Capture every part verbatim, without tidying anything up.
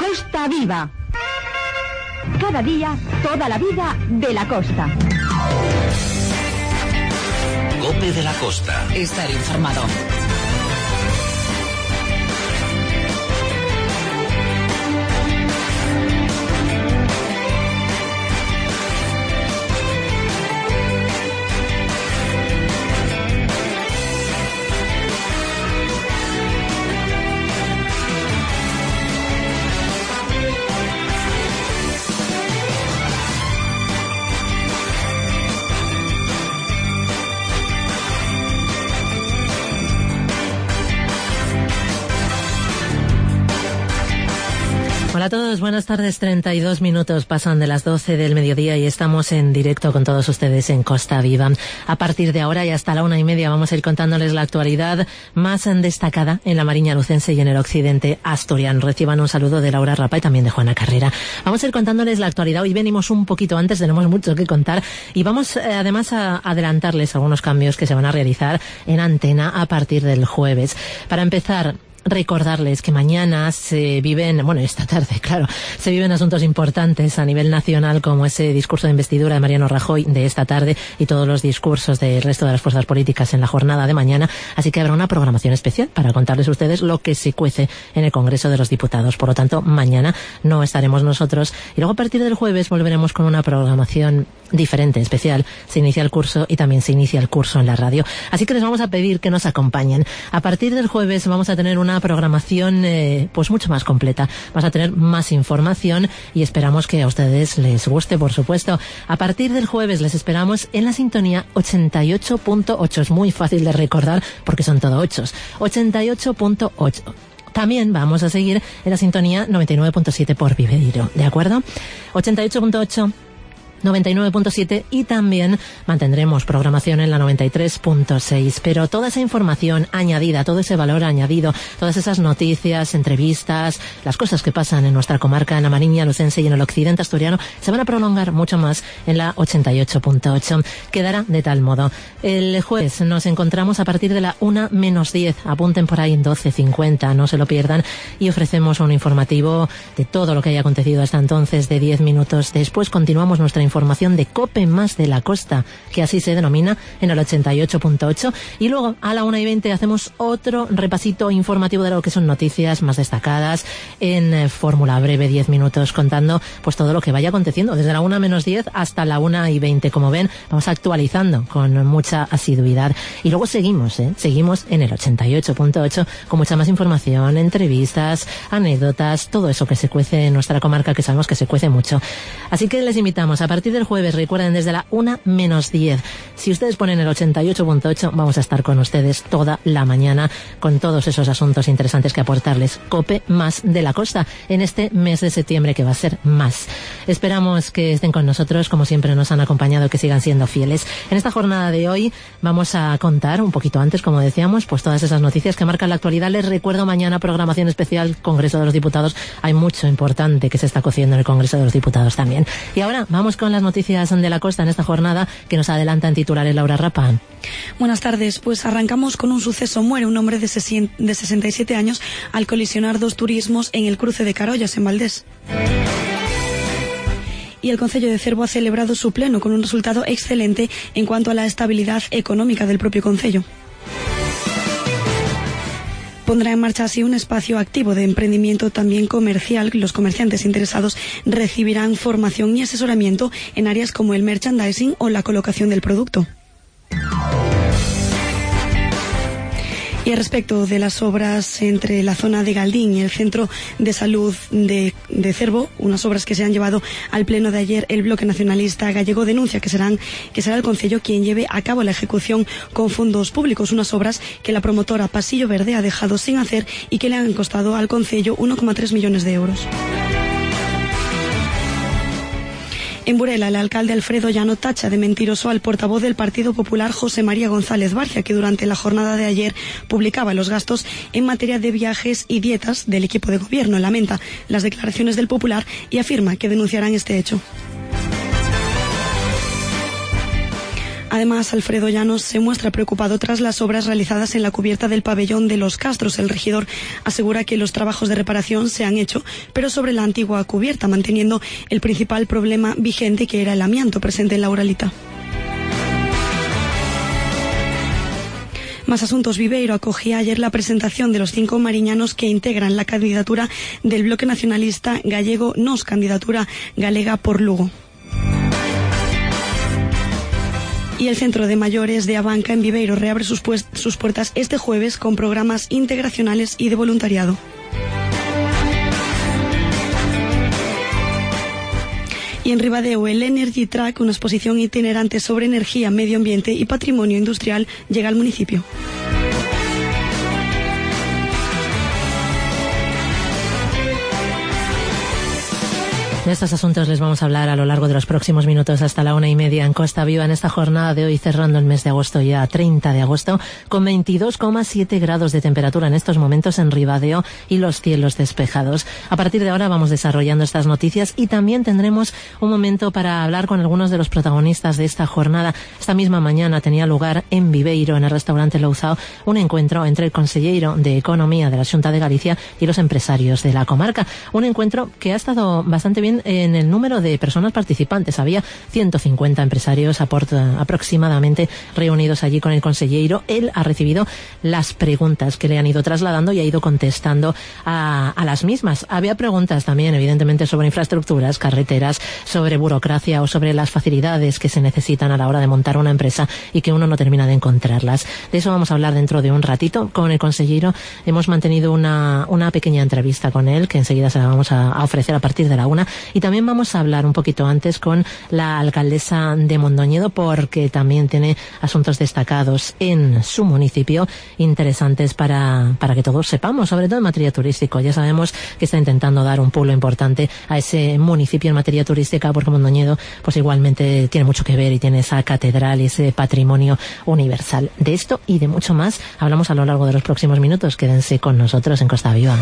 Costa Viva. Cada día, toda la vida de la costa. COPE de la Costa. Estar informado. Hola a todos, buenas tardes. treinta y dos minutos pasan de las doce del mediodía y estamos en directo con todos ustedes en Costa Viva. A partir de ahora y hasta la una y media vamos a ir contándoles la actualidad más destacada en la Mariña Lucense y en el occidente asturiano. Reciban un saludo de Laura Rapa y también de Juana Carrera. Vamos a ir contándoles la actualidad. Hoy venimos un poquito antes, tenemos mucho que contar y vamos eh, además a adelantarles algunos cambios que se van a realizar en antena a partir del jueves. Para empezar, recordarles que mañana se viven, bueno, esta tarde, claro, se viven asuntos importantes a nivel nacional como ese discurso de investidura de Mariano Rajoy de esta tarde y todos los discursos del resto de las fuerzas políticas en la jornada de mañana, así que habrá una programación especial para contarles a ustedes lo que se cuece en el Congreso de los Diputados. Por lo tanto, mañana no estaremos nosotros y luego a partir del jueves volveremos con una programación diferente, especial. Se inicia el curso y también se inicia el curso en la radio. Así que les vamos a pedir que nos acompañen. A partir del jueves vamos a tener una programación eh, pues mucho más completa. Vamos a tener más información y esperamos que a ustedes les guste, por supuesto. A partir del jueves les esperamos en la sintonía ochenta y ocho punto ocho. Es muy fácil de recordar porque son todo ochos. ochenta y ocho punto ocho. También vamos a seguir en la sintonía noventa y nueve punto siete por Viveiro, ¿de acuerdo? ochenta y ocho punto ocho. noventa y nueve punto siete y también mantendremos programación en la noventa y tres punto seis. Pero toda esa información añadida, todo ese valor añadido, todas esas noticias, entrevistas, las cosas que pasan en nuestra comarca, en la Mariña Lucense y en el occidente asturiano, se van a prolongar mucho más en la ochenta y ocho punto ocho. Quedará de tal modo. El jueves nos encontramos a partir de la una menos diez. Apunten por ahí doce cincuenta, no se lo pierdan. Y ofrecemos un informativo de todo lo que haya acontecido hasta entonces de diez minutos. Después continuamos nuestra información de COPE más de la costa, que así se denomina, en el ochenta y ocho punto ocho, y luego a la una y veinte hacemos otro repasito informativo de lo que son noticias más destacadas en eh, fórmula breve, diez minutos contando pues todo lo que vaya aconteciendo desde la una menos diez hasta la una y veinte. Como ven, vamos actualizando con mucha asiduidad y luego seguimos, ¿eh? seguimos en el ochenta y ocho punto ocho con mucha más información, entrevistas, anécdotas, todo eso que se cuece en nuestra comarca, que sabemos que se cuece mucho. Así que les invitamos a A partir del jueves, recuerden, desde la una menos diez. Si ustedes ponen el ochenta y ocho punto ocho, vamos a estar con ustedes toda la mañana con todos esos asuntos interesantes que aportarles. COPE más de la costa en este mes de septiembre, que va a ser más. Esperamos que estén con nosotros, como siempre nos han acompañado, que sigan siendo fieles. En esta jornada de hoy vamos a contar un poquito antes, como decíamos, pues todas esas noticias que marcan la actualidad. Les recuerdo mañana programación especial, Congreso de los Diputados. Hay mucho importante que se está cociendo en el Congreso de los Diputados también. Y ahora vamos con las noticias de la costa en esta jornada que nos adelanta en titulares Laura Rapa. Buenas tardes, pues arrancamos con un suceso. Muere un hombre de sesenta y siete años al colisionar dos turismos en el cruce de Carollas, en Valdés. Y el Concello de Cervo ha celebrado su pleno con un resultado excelente en cuanto a la estabilidad económica del propio concello. Pondrá en marcha así un espacio activo de emprendimiento también comercial. Los comerciantes interesados recibirán formación y asesoramiento en áreas como el merchandising o la colocación del producto. Y respecto de las obras entre la zona de Galdín y el Centro de Salud de, de Cervo, unas obras que se han llevado al pleno de ayer, el Bloque Nacionalista Gallego denuncia que serán que será el Concello quien lleve a cabo la ejecución con fondos públicos, unas obras que la promotora Pasillo Verde ha dejado sin hacer y que le han costado al Concello uno coma tres millones de euros. En Burela, el alcalde Alfredo Llano tacha de mentiroso al portavoz del Partido Popular, José María González Barcia, que durante la jornada de ayer publicaba los gastos en materia de viajes y dietas del equipo de gobierno. Lamenta las declaraciones del Popular y afirma que denunciarán este hecho. Además, Alfredo Llanos se muestra preocupado tras las obras realizadas en la cubierta del pabellón de Los Castros. El regidor asegura que los trabajos de reparación se han hecho, pero sobre la antigua cubierta, manteniendo el principal problema vigente, que era el amianto presente en la Uralita. Más asuntos. Viveiro acogía ayer la presentación de los cinco mariñanos que integran la candidatura del bloque nacionalista gallego Nos, candidatura galega por Lugo. Y el Centro de Mayores de Abanca en Viveiro reabre sus, pues, sus puertas este jueves con programas integracionales y de voluntariado. Y en Ribadeo, el Energy Track, una exposición itinerante sobre energía, medio ambiente y patrimonio industrial, llega al municipio. De estos asuntos les vamos a hablar a lo largo de los próximos minutos hasta la una y media en Costa Viva, en esta jornada de hoy, cerrando el mes de agosto, ya treinta de agosto, con veintidós coma siete grados de temperatura en estos momentos en Ribadeo y los cielos despejados. A partir de ahora vamos desarrollando estas noticias y también tendremos un momento para hablar con algunos de los protagonistas de esta jornada. Esta misma mañana tenía lugar en Viveiro, en el restaurante Louzao, un encuentro entre el conselleiro de Economía de la Xunta de Galicia y los empresarios de la comarca. Un encuentro que ha estado bastante bien en el número de personas participantes. Había ciento cincuenta empresarios aproximadamente reunidos allí con el conselleiro. Él ha recibido las preguntas que le han ido trasladando y ha ido contestando a, a las mismas. Había preguntas también, evidentemente, sobre infraestructuras, carreteras, sobre burocracia o sobre las facilidades que se necesitan a la hora de montar una empresa y que uno no termina de encontrarlas. De eso vamos a hablar dentro de un ratito con el conselleiro. Hemos mantenido una, una pequeña entrevista con él que enseguida se la vamos a, a ofrecer a partir de la una. Y también vamos a hablar un poquito antes con la alcaldesa de Mondoñedo, porque también tiene asuntos destacados en su municipio interesantes para, para que todos sepamos, sobre todo en materia turística. Ya sabemos que está intentando dar un pulo importante a ese municipio en materia turística, porque Mondoñedo pues igualmente tiene mucho que ver y tiene esa catedral y ese patrimonio universal. De esto y de mucho más hablamos a lo largo de los próximos minutos. Quédense con nosotros en Costa Viva.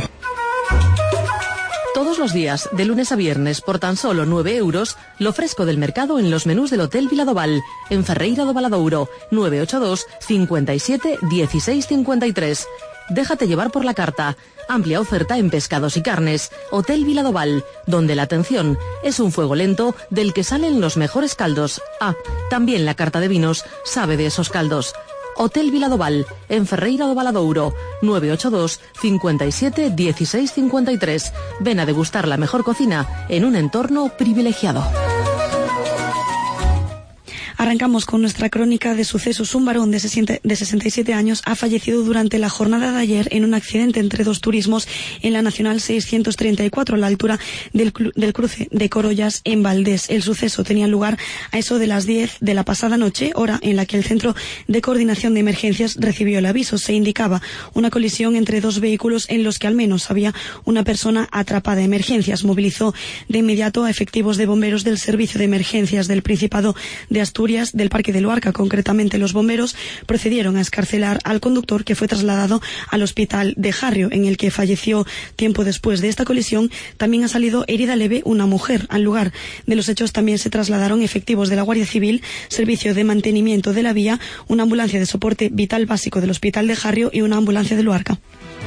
Todos los días, de lunes a viernes, por tan solo nueve euros, lo fresco del mercado en los menús del Hotel Viladoval, en Ferreira do Valadouro, nueve ocho dos, cincuenta y siete, dieciséis cincuenta y tres. Déjate llevar por la carta. Amplia oferta en pescados y carnes. Hotel Viladoval, donde la atención es un fuego lento del que salen los mejores caldos. Ah, también la carta de vinos sabe de esos caldos. Hotel Viladoval, en Ferreira do Valadouro, nueve ocho dos, cincuenta y siete, dieciséis cincuenta y tres. Ven a degustar la mejor cocina en un entorno privilegiado. Arrancamos con nuestra crónica de sucesos. Un varón de sesenta y siete años ha fallecido durante la jornada de ayer en un accidente entre dos turismos en la Nacional seiscientos treinta y cuatro, a la altura del, del cruce de Corollas en Valdés. El suceso tenía lugar a eso de las diez de la pasada noche, hora en la que el Centro de Coordinación de Emergencias recibió el aviso. Se indicaba una colisión entre dos vehículos en los que al menos había una persona atrapada. Emergencias movilizó de inmediato a efectivos de bomberos del Servicio de Emergencias del Principado de Asturias, del Parque de Luarca. Concretamente, los bomberos procedieron a excarcelar al conductor, que fue trasladado al hospital de Jarrio, en el que falleció tiempo después. De esta colisión también ha salido herida leve una mujer. Al lugar de los hechos también se trasladaron efectivos de la Guardia Civil, Servicio de Mantenimiento de la Vía, una ambulancia de soporte vital básico del hospital de Jarrio y una ambulancia de Luarca.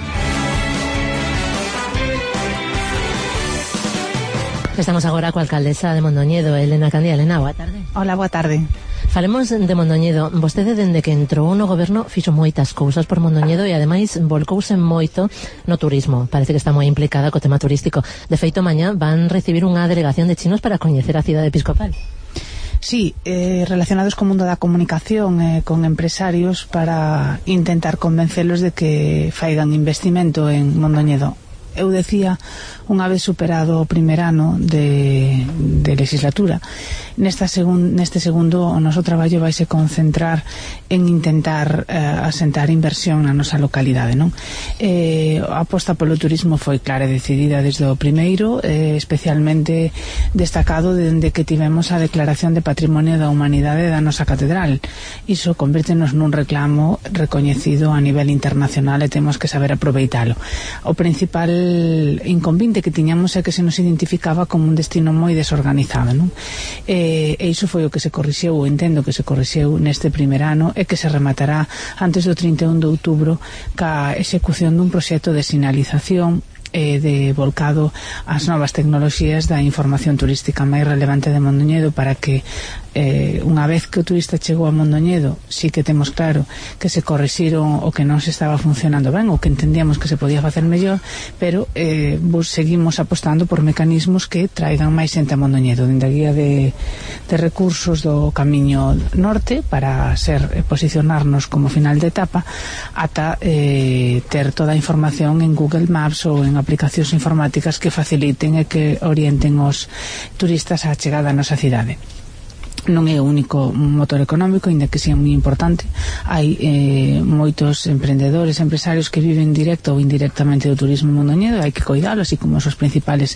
Estamos agora coa alcaldesa de Mondoñedo, Elena Candía. Elena, boa tarde. Hola, boa tarde. Falemos de Mondoñedo. Vostede, dende que entrou no goberno, fixo moitas cousas por Mondoñedo e, ademais, volcouse moito no turismo. Parece que está moi implicada co tema turístico. De feito, mañá van recibir unha delegación de chinos para coñecer a cidade episcopal. Sí, eh, relacionados co mundo da comunicación, eh, con empresarios, para intentar convencelos de que faigan investimento en Mondoñedo. Eu decía, unha vez superado o primer ano de, de legislatura, nesta segun, neste segundo o noso traballo vaise concentrar en intentar eh, asentar inversión na nosa localidade, non? Eh, a aposta polo turismo foi clara e decidida desde o primeiro, eh, especialmente destacado dende que tivemos a declaración de Patrimonio da Humanidade da nosa catedral. Iso convértenos nun reclamo recoñecido a nivel internacional e temos que saber aproveitalo. O principal inconvinte que tiñamos é que se nos identificaba como un destino moi desorganizado, non? E, e iso foi o que se corrixeu, ou entendo que se corrixeu neste primer ano, e que se rematará antes do trinta e un de outubro ca execución dun proxecto de sinalización eh, de volcado ás novas tecnoloxías da información turística máis relevante de Mondoñedo, para que eh, unha vez que o turista chegou a Mondoñedo, sí que temos claro que se corrixiron o que non se estaba funcionando ben, ou que entendíamos que se podía facer mellor, pero eh, vos seguimos apostando por mecanismos que traigan máis xente a Mondoñedo, dende a guía de, de recursos do Camiño Norte, para ser eh, posicionarnos como final de etapa, ata eh, ter toda a información en Google Maps ou en aplicacións informáticas que faciliten e que orienten os turistas á chegada á nosa cidade. Non é o único motor económico, ainda que sea moi importante. Hai eh, moitos emprendedores, empresarios que viven directo ou indirectamente do turismo en Mondoñedo, hai que cuidalo, así como os principales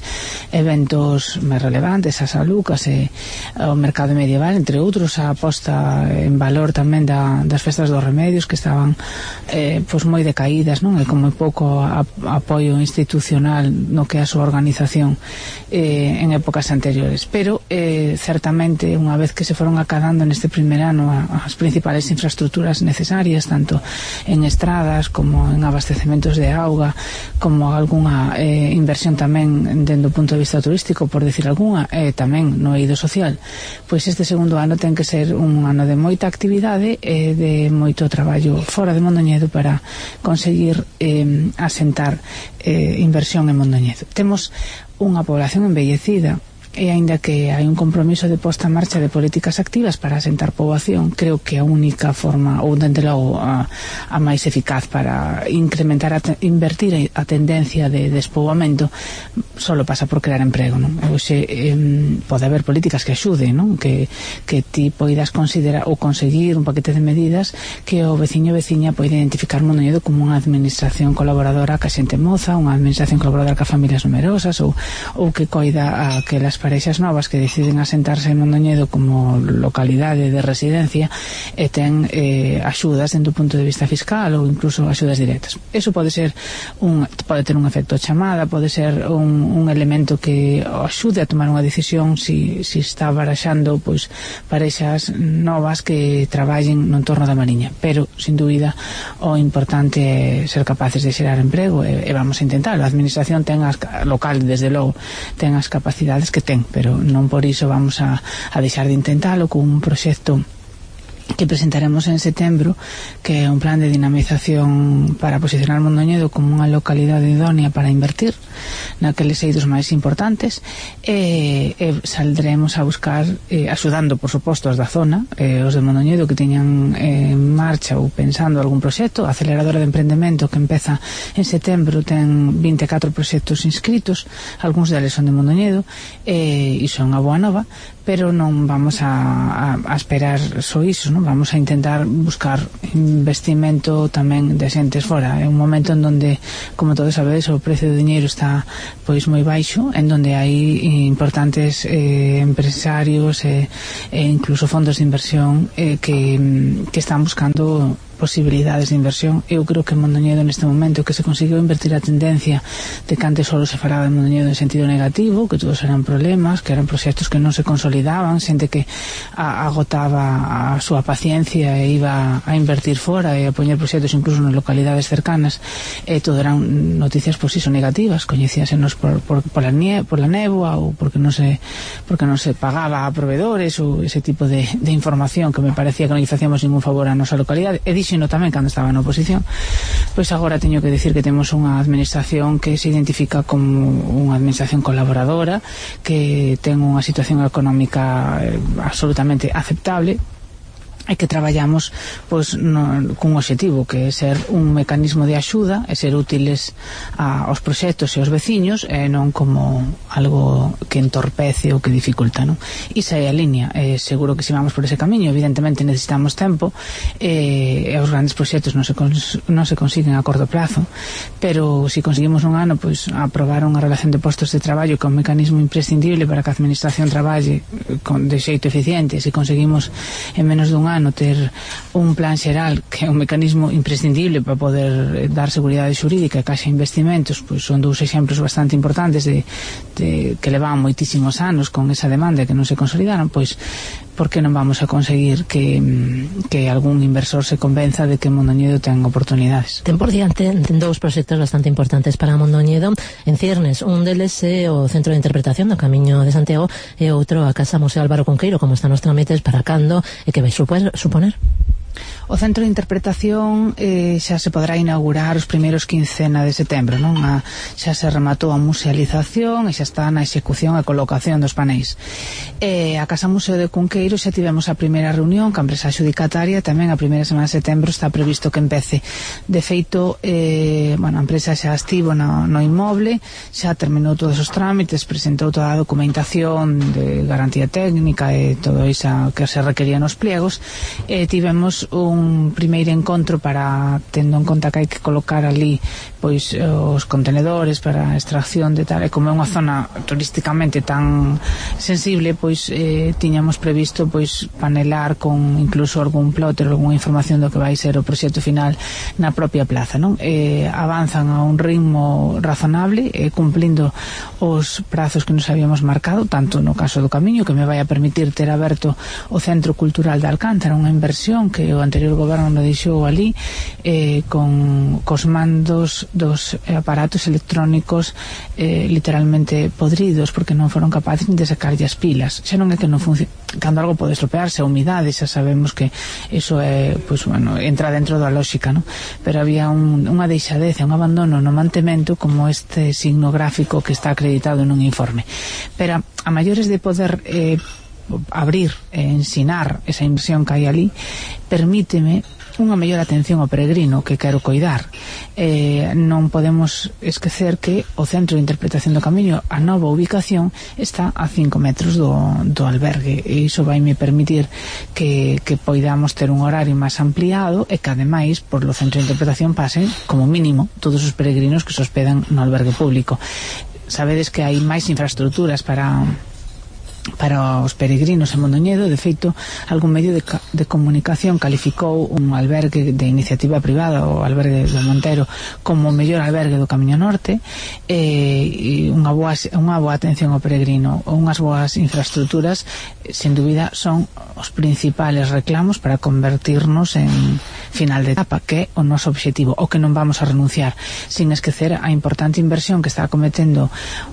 eventos máis relevantes, as alucas e o mercado medieval, entre outros, a posta en valor tamén da, das festas dos remedios, que estaban eh, pois moi decaídas, non? E con moi pouco a, apoio institucional no que é a súa organización eh, en épocas anteriores. Pero eh, certamente, unha vez que se foron acadando neste primer ano as principales infraestructuras necesarias, tanto en estradas como en abastecementos de auga, como algunha eh, inversión tamén dende o punto de vista turístico, por decir algunha, e eh, tamén no eido social, pois este segundo ano ten que ser un ano de moita actividade e eh, de moito traballo fora de Mondoñedo para conseguir eh, asentar eh, inversión en Mondoñedo. Temos unha población envellecida, e aínda que hai un compromiso de posta en marcha de políticas activas para asentar poboación, creo que a única forma, ou dende logo a, a máis eficaz para incrementar, a te, invertir a tendencia de despoboamento, solo pasa por crear emprego, non? Oxe, eh, pode haber políticas que axuden, non? Que, que ti poidas considerar ou conseguir un paquete de medidas que o veciño ou veciña poida identificar Mondoñedo como unha administración colaboradora ca xente moza, unha administración colaboradora ca familias numerosas, ou, ou que coida a que las parexas novas que deciden asentarse en Mondoñedo como localidade de residencia e ten eh, axudas dentro do punto de vista fiscal ou incluso axudas directas. Eso pode ser un, pode ter un efecto chamada, pode ser un, un elemento que axude a tomar unha decisión si, si está baraxando pois parexas novas que traballen no entorno da Mariña, pero sin dúbida o importante é ser capaces de xerar emprego e, e vamos a intentarlo. A administración ten as, local desde logo ten as capacidades que ten, pero non por iso vamos a, a deixar de intentalo con un proxecto que presentaremos en setembro, que é un plan de dinamización para posicionar Mondoñedo como unha localidade idónea para invertir naqueles eidos máis importantes, e, e saldremos a buscar eh, axudando por suposto os da zona, eh, os de Mondoñedo que teñan eh, en marcha ou pensando algún proxecto. A aceleradora de emprendemento que empeza en setembro ten vinte e catro proxectos inscritos, algúns deles son de Mondoñedo, e iso é unha boa nova, pero non vamos a, a, a esperar só iso, non? Vamos a intentar buscar investimento tamén de xentes fora. É un momento en donde, como todos sabedes, o precio do diñeiro está pois moi baixo, en donde hai importantes eh, empresarios e, e incluso fondos de inversión eh, que, que están buscando posibilidades de inversión. Eu creo que en Mondoñedo neste momento que se conseguiu invertir a tendencia de que antes solo se falaba de Mondoñedo en sentido negativo, que todos eran problemas, que eran proxectos que non se consolidaban, xente que a, agotaba a súa paciencia e iba a invertir fora e a poñer proxectos incluso nas localidades cercanas, e todo eran noticias pois iso negativas, coñecíasenos por, por, por, la nie, por la néboa ou porque non se porque non se pagaba a proveedores ou ese tipo de, de información que me parecía que non lle facíamos ningún favor a nosa localidade. E dixo sino tamén cando estaba na oposición. Pois agora teño que decir que temos unha administración que se identifica como unha administración colaboradora, que ten unha situación económica eh, absolutamente aceptable, e que traballamos pois, no, cun obxectivo que é ser un mecanismo de axuda e ser útiles a, aos proxectos e aos veciños, e non como algo que entorpece ou que dificulta, non? Isa é a línea. Eh, seguro que se vamos por ese camiño, evidentemente necesitamos tempo, eh, e os grandes proxectos non se, cons, non se consiguen a corto plazo, pero se si conseguimos un ano pois, aprobar unha relación de postos de traballo que é un mecanismo imprescindible para que a administración traballe con, de xeito eficiente, se conseguimos en menos dun ano ano ter un plan xeral, que é un mecanismo imprescindible para poder dar seguridade xurídica e caixa investimentos, pois son dous exemplos bastante importantes de, de que levan moitísimos anos con esa demanda que non se consolidaron, pois por que non vamos a conseguir que, que algún inversor se convenza de que Mondoñedo ten oportunidades? Ten por diante dous proxectos bastante importantes para Mondoñedo en ciernes. Un deles é o Centro de Interpretación do Camiño de Santiago e outro a Casa Museo Álvaro Cunqueiro. Como están os trámites para cando e que vai suponer? O Centro de Interpretación eh, xa se podrá inaugurar os primeiros quincena de setembro, non? A, xa se rematou a musealización e xa está na execución e colocación dos paneis. Eh, a Casa Museo de Cunqueiro xa tivemos a primeira reunión ca empresa adxudicataria, tamén a primeira semana de setembro está previsto que empece. De feito, eh, bueno, a empresa xa estivo no, no inmoble, xa terminou todos os trámites, presentou toda a documentación de garantía técnica e todo iso que se requería nos pliegos, e tivemos un primeiro encontro para, tendo en conta que hai que colocar ali pois os contenedores para a extracción de tal, e como é unha zona turísticamente tan sensible, pois eh, tiñamos previsto pois panelar con incluso algún plotter, algunha información do que vai ser o proxecto final na propia plaza, non? Eh, avanzan a un ritmo razonable, eh, cumplindo os prazos que nos habíamos marcado, tanto no caso do Camiño, que me vai a permitir ter aberto o Centro Cultural de Alcántara, unha inversión que o anterior goberno nos deixou ali, eh, con cos mandos dos aparatos electrónicos eh, literalmente podridos, porque non foron capaces de sacarlle as pilas. Xa non é que non funciona, cando algo pode estropearse, a humidade, xa sabemos que iso é, pois, bueno, entra dentro da lógica, non? Pero había un, unha deixadez, un abandono no mantemento, como este signo gráfico que está acreditado nun informe. Pero a maiores de poder eh, abrir e ensinar esa inversión que hai ali, permíteme unha mellor atención ao peregrino que quero coidar. Eh, non podemos esquecer que o Centro de Interpretación do Camiño, a nova ubicación, está a cinco metros do, do albergue, e iso vai me permitir que, que poidamos ter un horario máis ampliado e que ademais por lo Centro de Interpretación pasen como mínimo todos os peregrinos que se hospedan no albergue público. Sabedes que hai máis infraestructuras para para os peregrinos en Mondoñedo. De feito, algún medio de, de comunicación calificou un albergue de iniciativa privada, o albergue do Montero, como o mellor albergue do Camiño Norte, e, e unha, boa, unha boa atención ao peregrino, unhas boas infraestructuras, sen dúbida son os principales reclamos para convertirnos en final de etapa, que é o noso obxectivo, o que non vamos a renunciar, sin esquecer a importante inversión que está cometendo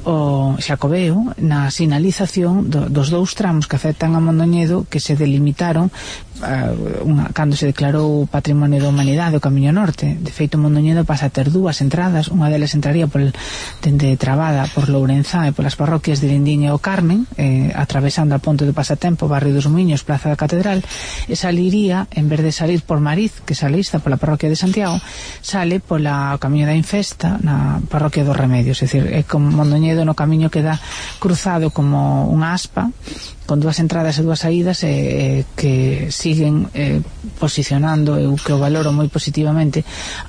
o Xacobeo na sinalización do dos dous tramos que afectan a Mondoñedo, que se delimitaron uh, unha, cando se declarou Patrimonio da Humanidade o Camiño Norte. De feito, Mondoñedo pasa a ter dúas entradas, unha delas entraría por el, dende Trabada por Lourenzá e polas parroquias de Lindiña e o Carmen, eh, atravesando a Ponte do Pasatempo, Barrio dos Muiños, Plaza da Catedral, e saliría, en vez de salir por Mariz, que sale esta pola parroquia de Santiago, sale pola Camiño da Infesta na parroquia dos Remedios. É dicir, é como Mondoñedo no camiño queda cruzado como unha aspa, con dúas entradas e dúas saídas, eh, que siguen eh, posicionando, eu que o valoro moi positivamente,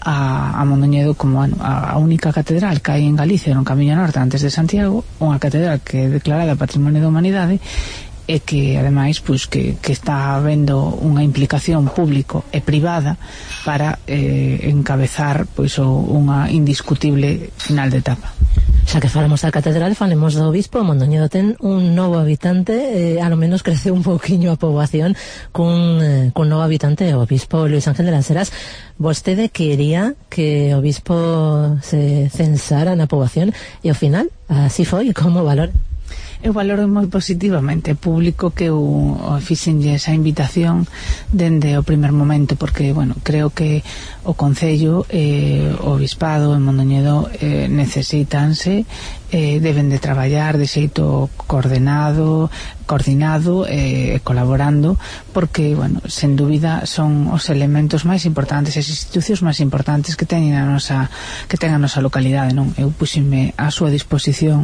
a, a Mondoñedo como bueno, a, a única catedral que hai en Galicia no Camiño Norte antes de Santiago, unha catedral que é declarada Patrimonio da Humanidade, e que ademais pois, que, que está habendo unha implicación público e privada para eh, encabezar pois, o, unha indiscutible final de etapa. Xa que falamos da catedral, falemos do obispo. Mondoñedo ten un novo habitante, eh, a lo menos crece un pouquiño a poboación cun, eh, cun novo habitante, o obispo Luis Ángel de las Heras. Vostede quería que o obispo se censara na poboación e ao final así foi. Como valor? Eu valoro moi positivamente, público que eu fixenlle esa invitación dende o primer momento, porque, bueno, creo que o Concello e eh, o Obispado en Mondoñedo eh, necesítanse, eh, deben de traballar de xeito coordenado, coordinado e eh, colaborando, porque, bueno, sen dúbida son os elementos máis importantes, as institucións máis importantes que teñen a nosa, que ten a nosa localidade, non? Eu puxime a súa disposición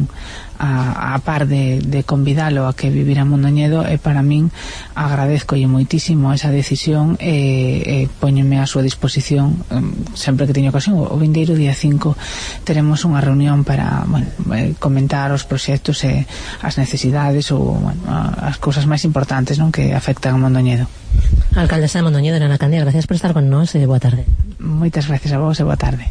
a, a par de, de convidalo a que vivira en Mondoñedo, e para min agradezcolle moitísimo esa decisión, e, e poñeme a súa disposición sempre que teño ocasión. O vindeiro día cinco teremos unha reunión para, bueno, comentar os proxectos e as necesidades ou, bueno, as cousas máis importantes, non, que afectan a Mondoñedo. Alcaldesa de Mondoñedo, Elena Candia, gracias por estar con nós e boa tarde. Moitas gracias a vos e boa tarde.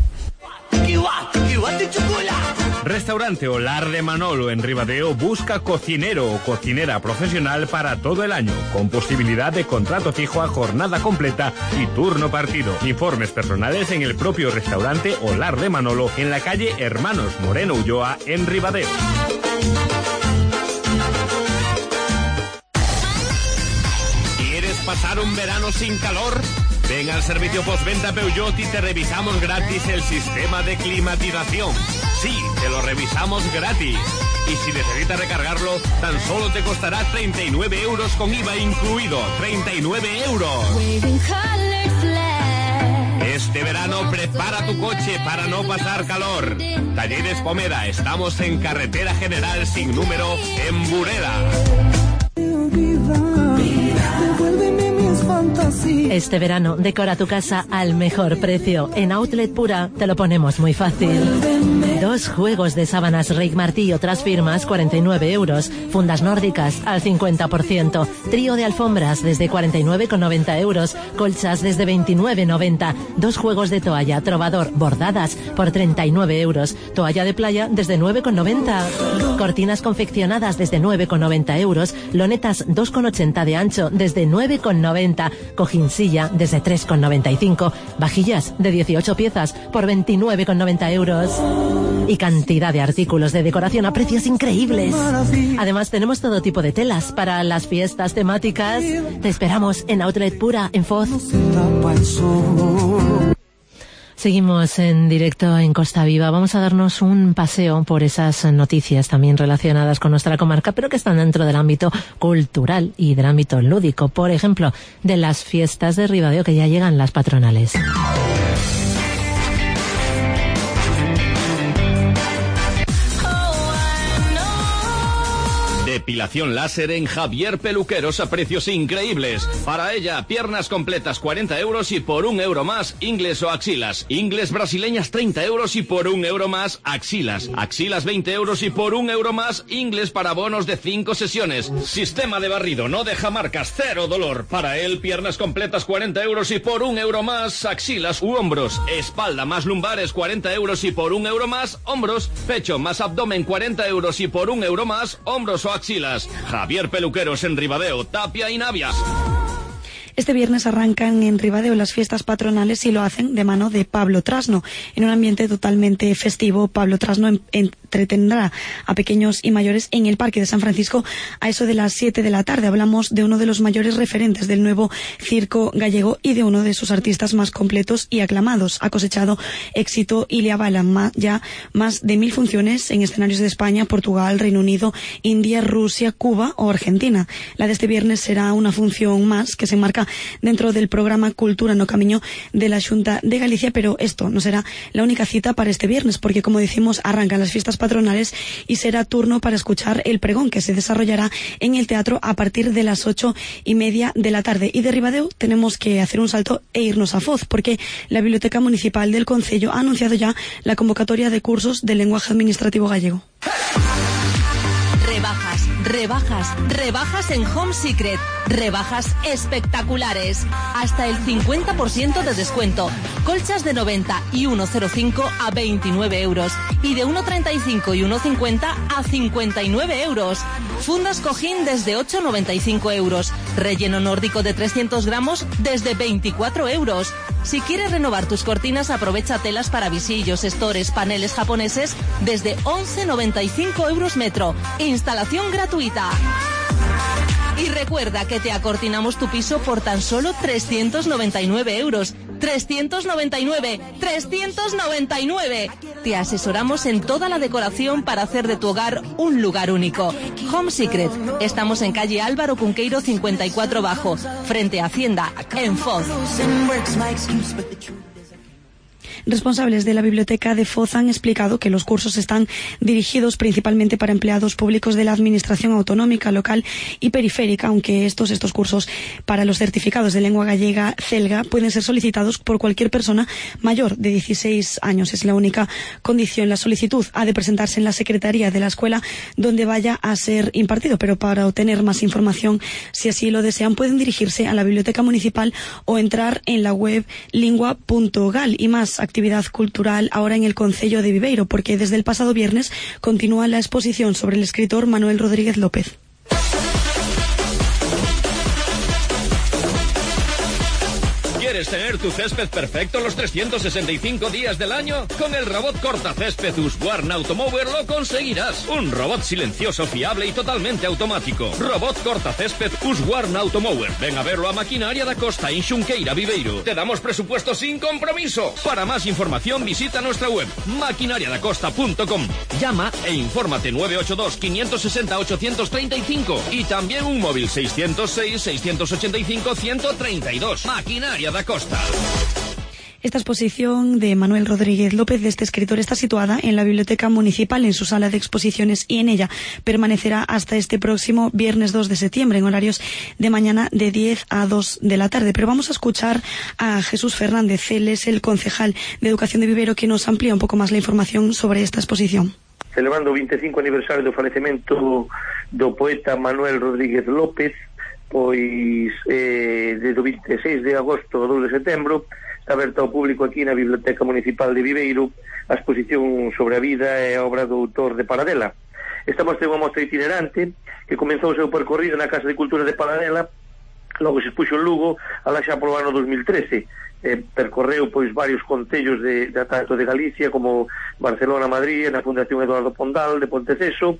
Restaurante O Lar de Manolo en Ribadeo busca cocinero o cocinera profesional para todo el año, con posibilidad de contrato fijo a jornada completa y turno partido. Informes personales en el propio restaurante O Lar de Manolo en la calle Hermanos Moreno Ulloa en Ribadeo. ¿Quieres pasar un verano sin calor? Ven al servicio postventa Peugeot y te revisamos gratis el sistema de climatización. Sí, te lo revisamos gratis. Y si necesitas recargarlo, tan solo te costará treinta y nueve euros con I V A incluido. treinta y nueve euros. Este verano prepara tu coche para no pasar calor. Talleres Pomeda, estamos en Carretera General sin número en Burela. Este verano decora tu casa al mejor precio. En Outlet Pura te lo ponemos muy fácil. Dos juegos de sábanas Rick Martí y otras firmas, cuarenta y nueve euros. Fundas nórdicas al cincuenta por ciento. Trío de alfombras desde cuarenta y nueve con noventa euros. Colchas desde veintinueve con noventa. Dos juegos de toalla Trovador bordadas por treinta y nueve euros. Toalla de playa desde nueve con noventa. Cortinas confeccionadas desde nueve con noventa euros. Lonetas dos con ochenta de ancho desde nueve con noventa. Cojinsilla desde tres con noventa y cinco. Vajillas de dieciocho piezas por veintinueve con noventa euros. Y cantidad de artículos de decoración a precios increíbles. Además tenemos todo tipo de telas para las fiestas temáticas. Te esperamos en Outlet Pura en Foz. Seguimos en directo en Costa Viva. Vamos a darnos un paseo por esas noticias también relacionadas con nuestra comarca, pero que están dentro del ámbito cultural y del ámbito lúdico. Por ejemplo, de las fiestas de Ribadeo, que ya llegan las patronales. Depilación láser en Javier Peluqueros a precios increíbles. Para ella, piernas completas cuarenta euros y por un euro más, ingles o axilas. Ingles brasileñas treinta euros y por un euro más, axilas. Axilas veinte euros y por un euro más, ingles para bonos de cinco sesiones. Sistema de barrido, no deja marcas, cero dolor. Para él, piernas completas cuarenta euros y por un euro más, axilas u hombros. Espalda más lumbares cuarenta euros y por un euro más, hombros. Pecho más abdomen cuarenta euros y por un euro más, hombros o axilas. Javier Peluqueros en Ribadeo, Tapia y Navia. Este viernes arrancan en Ribadeo las fiestas patronales y lo hacen de mano de Pablo Trasno. En un ambiente totalmente festivo, Pablo Trasno entretendrá a pequeños y mayores en el Parque de San Francisco a eso de las siete de la tarde. Hablamos de uno de los mayores referentes del nuevo circo gallego y de uno de sus artistas más completos y aclamados. Ha cosechado éxito y le avalan ya más de mil funciones en escenarios de España, Portugal, Reino Unido, India, Rusia, Cuba o Argentina. La de este viernes será una función más que se enmarca dentro del programa Cultura no Camiño de la Xunta de Galicia, pero esto no será la única cita para este viernes, porque como decimos, arrancan las fiestas patronales y será turno para escuchar el pregón que se desarrollará en el teatro a partir de las ocho y media de la tarde. Y de Ribadeo tenemos que hacer un salto e irnos a Foz, porque la Biblioteca Municipal del Concello ha anunciado ya la convocatoria de cursos de lenguaje administrativo gallego. Rebajas, rebajas, rebajas en Home Secret. Rebajas espectaculares. Hasta el cincuenta por ciento de descuento. Colchas de noventa y uno coma cero cinco a veintinueve euros. Y de uno coma treinta y cinco y uno coma cincuenta a cincuenta y nueve euros. Fundas cojín desde ocho coma noventa y cinco euros. Relleno nórdico de trescientos gramos desde veinticuatro euros. Si quieres renovar tus cortinas, aprovecha telas para visillos, estores, paneles japoneses desde once coma noventa y cinco euros metro. Instalación gratuita. Y recuerda que te acortinamos tu piso por tan solo trescientos noventa y nueve euros. trescientos noventa y nueve, trescientos noventa y nueve. Te asesoramos en toda la decoración para hacer de tu hogar un lugar único. Home Secret. Estamos en calle Álvaro Cunqueiro cincuenta y cuatro Bajo, frente a Hacienda, en Foz. Responsables de la biblioteca de Foz han explicado que los cursos están dirigidos principalmente para empleados públicos de la Administración Autonómica, local y periférica, aunque estos, estos cursos para los certificados de lengua gallega CELGA pueden ser solicitados por cualquier persona mayor de dieciséis años. Es la única condición. La solicitud ha de presentarse en la secretaría de la escuela donde vaya a ser impartido, pero para obtener más información, si así lo desean, pueden dirigirse a la biblioteca municipal o entrar en la web lingua punto gal. Y más actividad cultural ahora en el concello de Viveiro, porque desde el pasado viernes continúa la exposición sobre el escritor Manuel Rodríguez López. ¿Quieres tener tu césped perfecto los trescientos sesenta y cinco días del año? Con el robot cortacésped Husqvarna Automower lo conseguirás. Un robot silencioso, fiable y totalmente automático. Robot cortacésped Husqvarna Automower. Ven a verlo a Maquinaria da Costa en Xunqueira, Viveiro. Te damos presupuesto sin compromiso. Para más información visita nuestra web maquinaria da costa punto com. Llama e infórmate nueve ocho dos, cinco seis cero, ocho tres cinco y también un móvil seiscientos seis, seiscientos ochenta y cinco, ciento treinta y dos. Maquinaria da Costa. Esta exposición de Manuel Rodríguez López, de este escritor, está situada en la Biblioteca Municipal, en su sala de exposiciones, y en ella permanecerá hasta este próximo viernes dos de septiembre, en horarios de mañana de diez a dos de la tarde. Pero vamos a escuchar a Jesús Fernández. Él es el concejal de Educación de Viveiro, que nos amplía un poco más la información sobre esta exposición. Celebrando o veinticinco aniversario do falecemento do poeta Manuel Rodríguez López, pois eh, desde o veintiséis de agosto ao dous de setembro está aberta ao público aquí na Biblioteca Municipal de Viveiro a exposición sobre a vida e a obra do autor de Paradela. Esta mostra é unha mostra itinerante que comenzou o seu percorrido na Casa de Cultura de Paradela, logo se expuxo en Lugo, alá xa polo ano dos mil trece. Eh, percorreu pois varios concellos de, de tanto de Galicia como Barcelona, Madrid, na Fundación Eduardo Pondal de Ponteceso,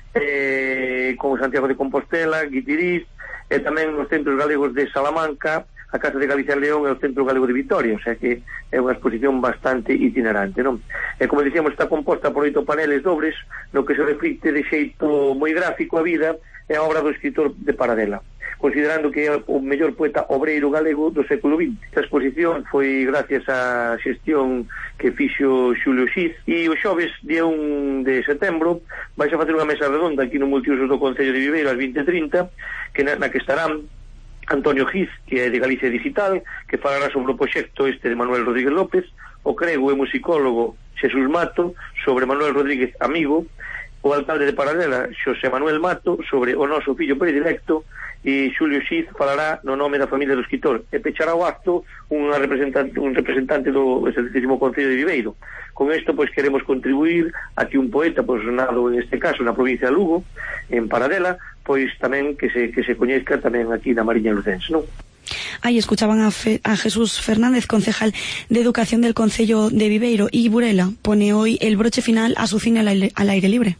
eh, como Santiago de Compostela, Guitirís, e tamén nos centros galegos de Salamanca, a Casa de Galicia en León e o Centro Galego de Vitoria, o sea que é unha exposición bastante itinerante, non? E como dicíamos, está composta por oito paneles dobres, no que se reflicte de xeito moi gráfico a vida e a obra do escritor de Paradela, considerando que é o mellor poeta obreiro galego do século vinte. Esta exposición foi gracias á xestión que fixo Xulio Xiz, e o xoves, día un de setembro, vais a facer unha mesa redonda aquí no multiusos do Concello de Viveiro ás vinte e trinta, que na, na que estarán Antonio Giz, que é de Galicia Digital, que falará sobre o proxecto este de Manuel Rodríguez López, o crego e musicólogo Xesús Mato sobre Manuel Rodríguez Amigo, o alcalde de Paradela, Xosé Manuel Mato, sobre o noso fillo predilecto, e Xulio Xiz falará no nome da familia do escritor, e pechará o acto unha representante, un representante do excelentísimo Concello de Viveiro. Con isto, pois, queremos contribuir a que un poeta, pois, nado en este caso na provincia de Lugo, en Paradela, pois tamén que se, que se coñezca tamén aquí na Mariña Lucense, non? Ahí escuchaban a, Fe, a Jesús Fernández, concejal de Educación del Concello de Viveiro. Y Burela pone hoy el broche final a su cine al aire, al aire libre.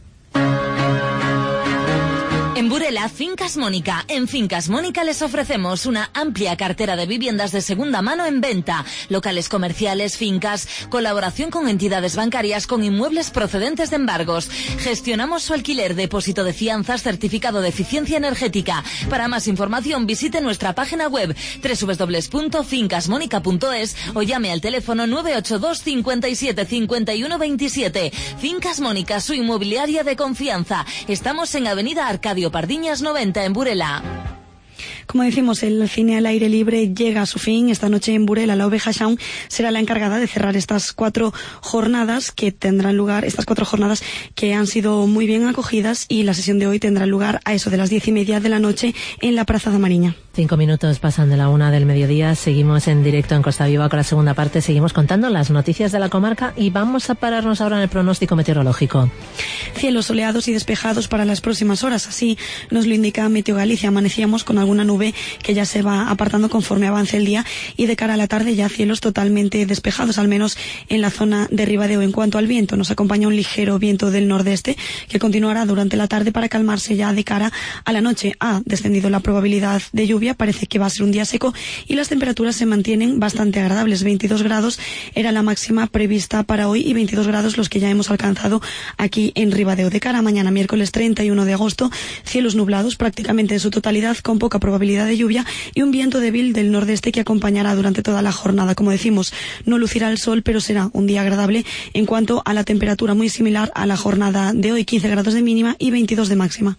En Burela, Fincas Mónica. En Fincas Mónica les ofrecemos una amplia cartera de viviendas de segunda mano en venta, locales comerciales, fincas, colaboración con entidades bancarias con inmuebles procedentes de embargos. Gestionamos su alquiler, depósito de fianzas, certificado de eficiencia energética. Para más información visite nuestra página web doble u doble u doble u punto fincas mónica punto es o llame al teléfono nueve ocho dos, cincuenta y siete, cincuenta y uno veintisiete. Fincas Mónica, su inmobiliaria de confianza. Estamos en Avenida Arcadio Pardiñas noventa en Burela. Como decimos, el cine al aire libre llega a su fin. Esta noche en Burela, la Oveja Sound será la encargada de cerrar estas cuatro jornadas que tendrán lugar, estas cuatro jornadas que han sido muy bien acogidas, y la sesión de hoy tendrá lugar a eso de las diez y media de la noche en la Plaza da Mariña. Cinco minutos pasan de la una del mediodía. Seguimos en directo en Costa Viva con la segunda parte. Seguimos contando las noticias de la comarca y vamos a pararnos ahora en el pronóstico meteorológico. Cielos soleados y despejados para las próximas horas. Así nos lo indica Meteo Galicia. Amanecíamos con alguna nube que ya se va apartando conforme avance el día, y de cara a la tarde ya cielos totalmente despejados, al menos en la zona de Ribadeo. En cuanto al viento, nos acompaña un ligero viento del nordeste que continuará durante la tarde para calmarse ya de cara a la noche. Ha descendido la probabilidad de lluvia. Parece que va a ser un día seco y las temperaturas se mantienen bastante agradables. veintidós grados era la máxima prevista para hoy y veintidós grados los que ya hemos alcanzado aquí en Ribadeo. De cara a mañana, miércoles treinta y uno de agosto, cielos nublados prácticamente en su totalidad, con poca probabilidad probabilidad de lluvia y un viento débil del nordeste que acompañará durante toda la jornada. Como decimos, no lucirá el sol, pero será un día agradable en cuanto a la temperatura, muy similar a la jornada de hoy, quince grados de mínima y veintidós de máxima.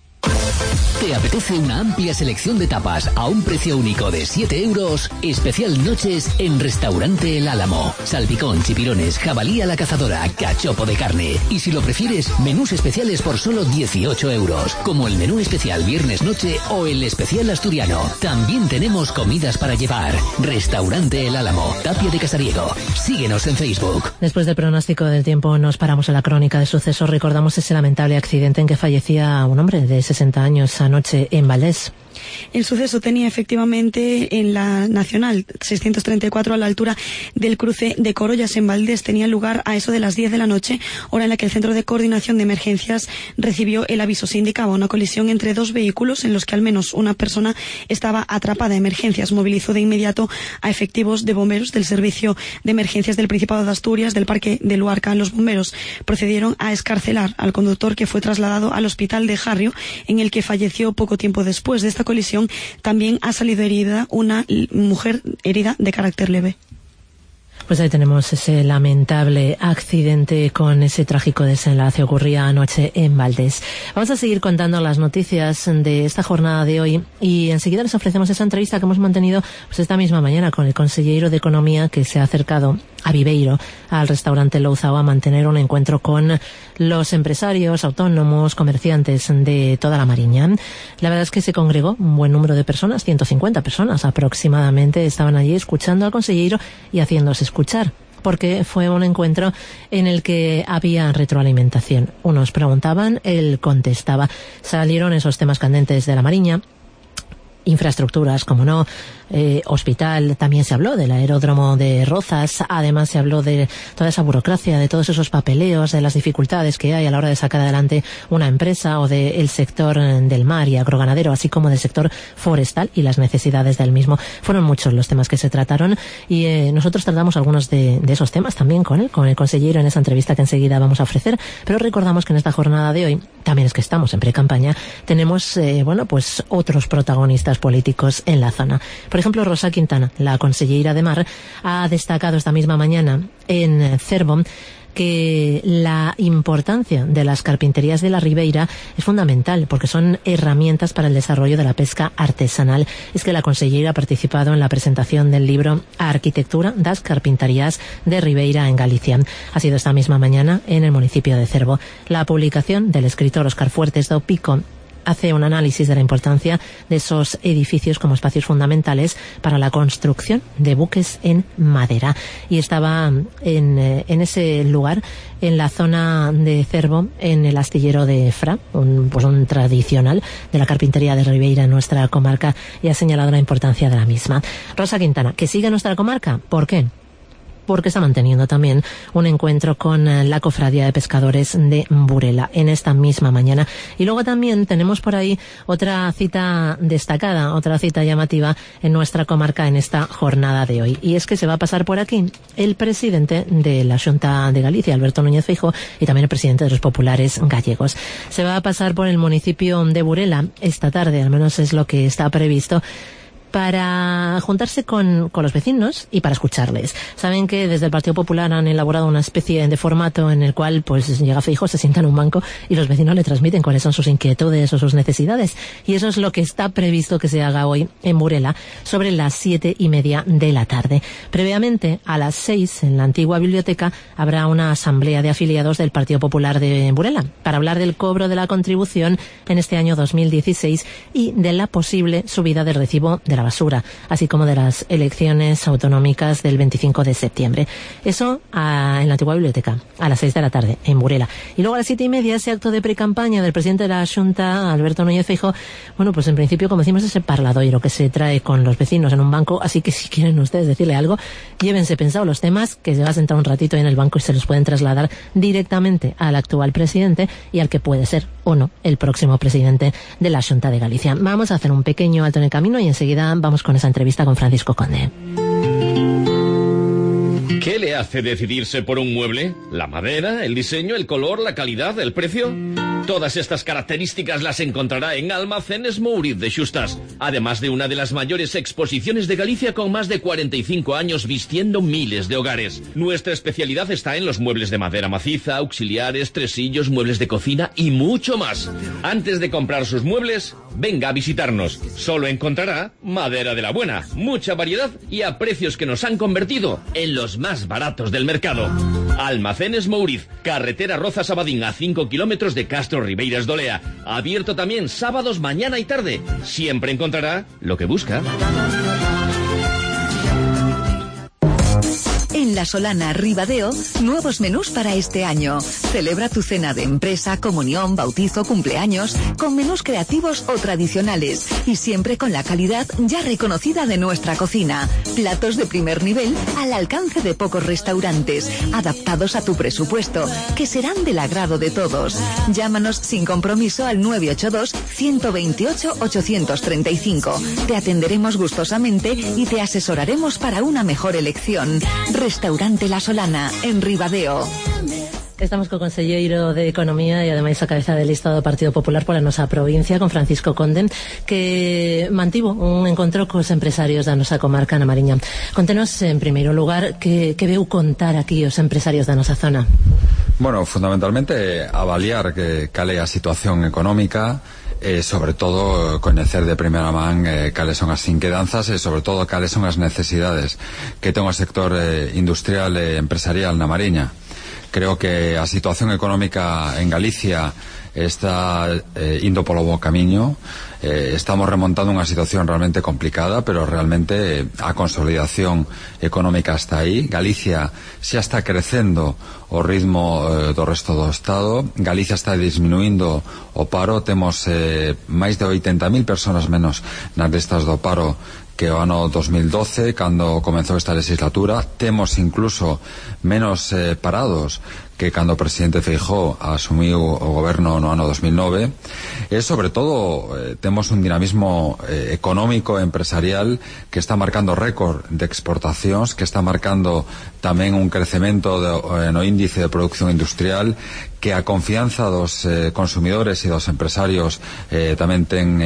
¿Te apetece una amplia selección de tapas a un precio único de siete euros? Especial noches en Restaurante El Álamo. Salpicón, chipirones, jabalí a la cazadora, cachopo de carne. Y si lo prefieres, menús especiales por solo dieciocho euros. Como el menú especial Viernes Noche o el especial asturiano. También tenemos comidas para llevar. Restaurante El Álamo, Tapia de Casariego. Síguenos en Facebook. Después del pronóstico del tiempo nos paramos en la crónica de sucesos. Recordamos ese lamentable accidente en que fallecía un hombre de sesenta años anoche en Valdés. El suceso tenía efectivamente en la Nacional seiscientos treinta y cuatro, a la altura del cruce de Corollas en Valdés. Tenía lugar a eso de las diez de la noche, hora en la que el Centro de Coordinación de Emergencias recibió el aviso. Se indicaba una colisión entre dos vehículos en los que al menos una persona estaba atrapada. Emergencias movilizó de inmediato a efectivos de bomberos del Servicio de Emergencias del Principado de Asturias, del Parque de Luarca. Los bomberos procedieron a excarcelar al conductor, que fue trasladado al hospital de Jarrio, en el que falleció poco tiempo después. De esta colisión también ha salido herida una mujer herida de carácter leve. Pues ahí tenemos ese lamentable accidente con ese trágico desenlace. Ocurría anoche en Valdés. Vamos a seguir contando las noticias de esta jornada de hoy y enseguida les ofrecemos esa entrevista que hemos mantenido pues esta misma mañana con el consejero de Economía, que se ha acercado a Viveiro, al restaurante Louzao, a mantener un encuentro con los empresarios, autónomos, comerciantes de toda la Mariña. La verdad es que se congregó un buen número de personas, ciento cincuenta personas aproximadamente, estaban allí escuchando al consejero y haciéndose escuchar, porque fue un encuentro en el que había retroalimentación. Unos preguntaban, él contestaba. Salieron esos temas candentes de la Mariña, infraestructuras, como no, eh, hospital, también se habló del aeródromo de Rozas, además se habló de toda esa burocracia, de todos esos papeleos, de las dificultades que hay a la hora de sacar adelante una empresa, o del sector del mar y agroganadero, así como del sector forestal y las necesidades del mismo. Fueron muchos los temas que se trataron y eh, nosotros tratamos algunos de, de esos temas también con él, con el consejero, en esa entrevista que enseguida vamos a ofrecer, pero recordamos que en esta jornada de hoy, también es que estamos en pre-campaña, tenemos, eh, bueno, pues otros protagonistas políticos en la zona. Por ejemplo, Rosa Quintana, la consellera de Mar, ha destacado esta misma mañana en Cervo que la importancia de las carpinterías de la Ribeira es fundamental, porque son herramientas para el desarrollo de la pesca artesanal. Es que la consellera ha participado en la presentación del libro Arquitectura das Carpintarías de Ribeira en Galicia. Ha sido esta misma mañana en el municipio de Cervo. La publicación del escritor Óscar Fuertes do Pico hace un análisis de la importancia de esos edificios como espacios fundamentales para la construcción de buques en madera. Y estaba en, en ese lugar, en la zona de Cervo, en el astillero de Fra, un, pues un tradicional de la carpintería de Ribeira en nuestra comarca, y ha señalado la importancia de la misma. Rosa Quintana, que sigue en nuestra comarca, ¿por qué? Porque está manteniendo también un encuentro con la Cofradía de Pescadores de Burela en esta misma mañana. Y luego también tenemos por ahí otra cita destacada, otra cita llamativa en nuestra comarca en esta jornada de hoy. Y es que se va a pasar por aquí el presidente de la Xunta de Galicia, Alberto Núñez Feijóo, y también el presidente de los populares gallegos. Se va a pasar por el municipio de Burela esta tarde, al menos es lo que está previsto, para juntarse con, con los vecinos y para escucharles. Saben que desde el Partido Popular han elaborado una especie de formato en el cual pues llega Feijóo, se sienta en un banco y los vecinos le transmiten cuáles son sus inquietudes o sus necesidades. Y eso es lo que está previsto que se haga hoy en Burela sobre las siete y media de la tarde. Previamente, a las seis, en la antigua biblioteca, habrá una asamblea de afiliados del Partido Popular de Burela para hablar del cobro de la contribución en este año dos mil dieciséis y de la posible subida del recibo de la basura, así como de las elecciones autonómicas del veinticinco de septiembre. Eso a, en la antigua biblioteca, a las seis de la tarde, en Burela. Y luego a las siete y media, ese acto de pre-campaña del presidente de la Xunta, Alberto Núñez Feijóo. Bueno, pues en principio, como decimos, ese parladoiro que se trae con los vecinos en un banco, así que si quieren ustedes decirle algo, llévense pensado los temas, que se va a sentar un ratito ahí en el banco y se los pueden trasladar directamente al actual presidente y al que puede ser o no el próximo presidente de la Xunta de Galicia. Vamos a hacer un pequeño alto en el camino y enseguida vamos con esa entrevista con Francisco Conde. ¿Qué le hace decidirse por un mueble? ¿La madera, el diseño, el color, la calidad, el precio? Todas estas características las encontrará en Almacenes Mouriz de Xustas, además de una de las mayores exposiciones de Galicia con más de cuarenta y cinco años vistiendo miles de hogares. Nuestra especialidad está en los muebles de madera maciza, auxiliares, tresillos, muebles de cocina y mucho más. Antes de comprar sus muebles, venga a visitarnos. Solo encontrará madera de la buena, mucha variedad y a precios que nos han convertido en los más baratos del mercado. Almacenes Mouriz, carretera Rozas-Abadín a cinco kilómetros de Castro Ribeiras de Olea. Abierto también sábados, mañana y tarde. Siempre encontrará lo que busca. En La Solana, Ribadeo, nuevos menús para este año. Celebra tu cena de empresa, comunión, bautizo, cumpleaños, con menús creativos o tradicionales y siempre con la calidad ya reconocida de nuestra cocina. Platos de primer nivel al alcance de pocos restaurantes, adaptados a tu presupuesto, que serán del agrado de todos. Llámanos sin compromiso al nueve ocho dos, uno dos ocho, ocho tres cinco. Te atenderemos gustosamente y te asesoraremos para una mejor elección. Restaurante La Solana, en Ribadeo. Estamos co conselleiro de Economía e ademais a cabeza del listado do Partido Popular pola nosa provincia, con Francisco Conde, que mantivo un encontro cos empresarios da nosa comarca na Mariña. Contenos, en primeiro lugar, que, que veu contar aquí os empresarios da nosa zona. Bueno, fundamentalmente avaliar que cal é a situación económica, e sobre todo coñecer de primeira man eh, cales son as inquedanzas e sobre todo cales son as necesidades que ten o sector eh, industrial e empresarial na Mariña. Creo que a situación económica en Galicia está eh, indo polo bo camiño. Eh, estamos remontando unha situación realmente complicada, pero realmente eh, a consolidación económica está aí. Galicia xa está crecendo o ritmo eh, do resto do Estado. Galicia está disminuindo o paro. Temos eh, máis de oitenta mil persoas menos nas listas do paro que o ano dos mil doce, cando comenzou esta legislatura. Temos incluso menos eh, parados que cando o presidente Feijóo asumiu o goberno no ano dos mil nove. E sobre todo eh, temos un dinamismo eh, económico e empresarial que está marcando récord de exportacións, que está marcando tamén un crecemento de, eh, no índice de producción industrial, que a confianza dos eh, consumidores e dos empresarios eh, tamén ten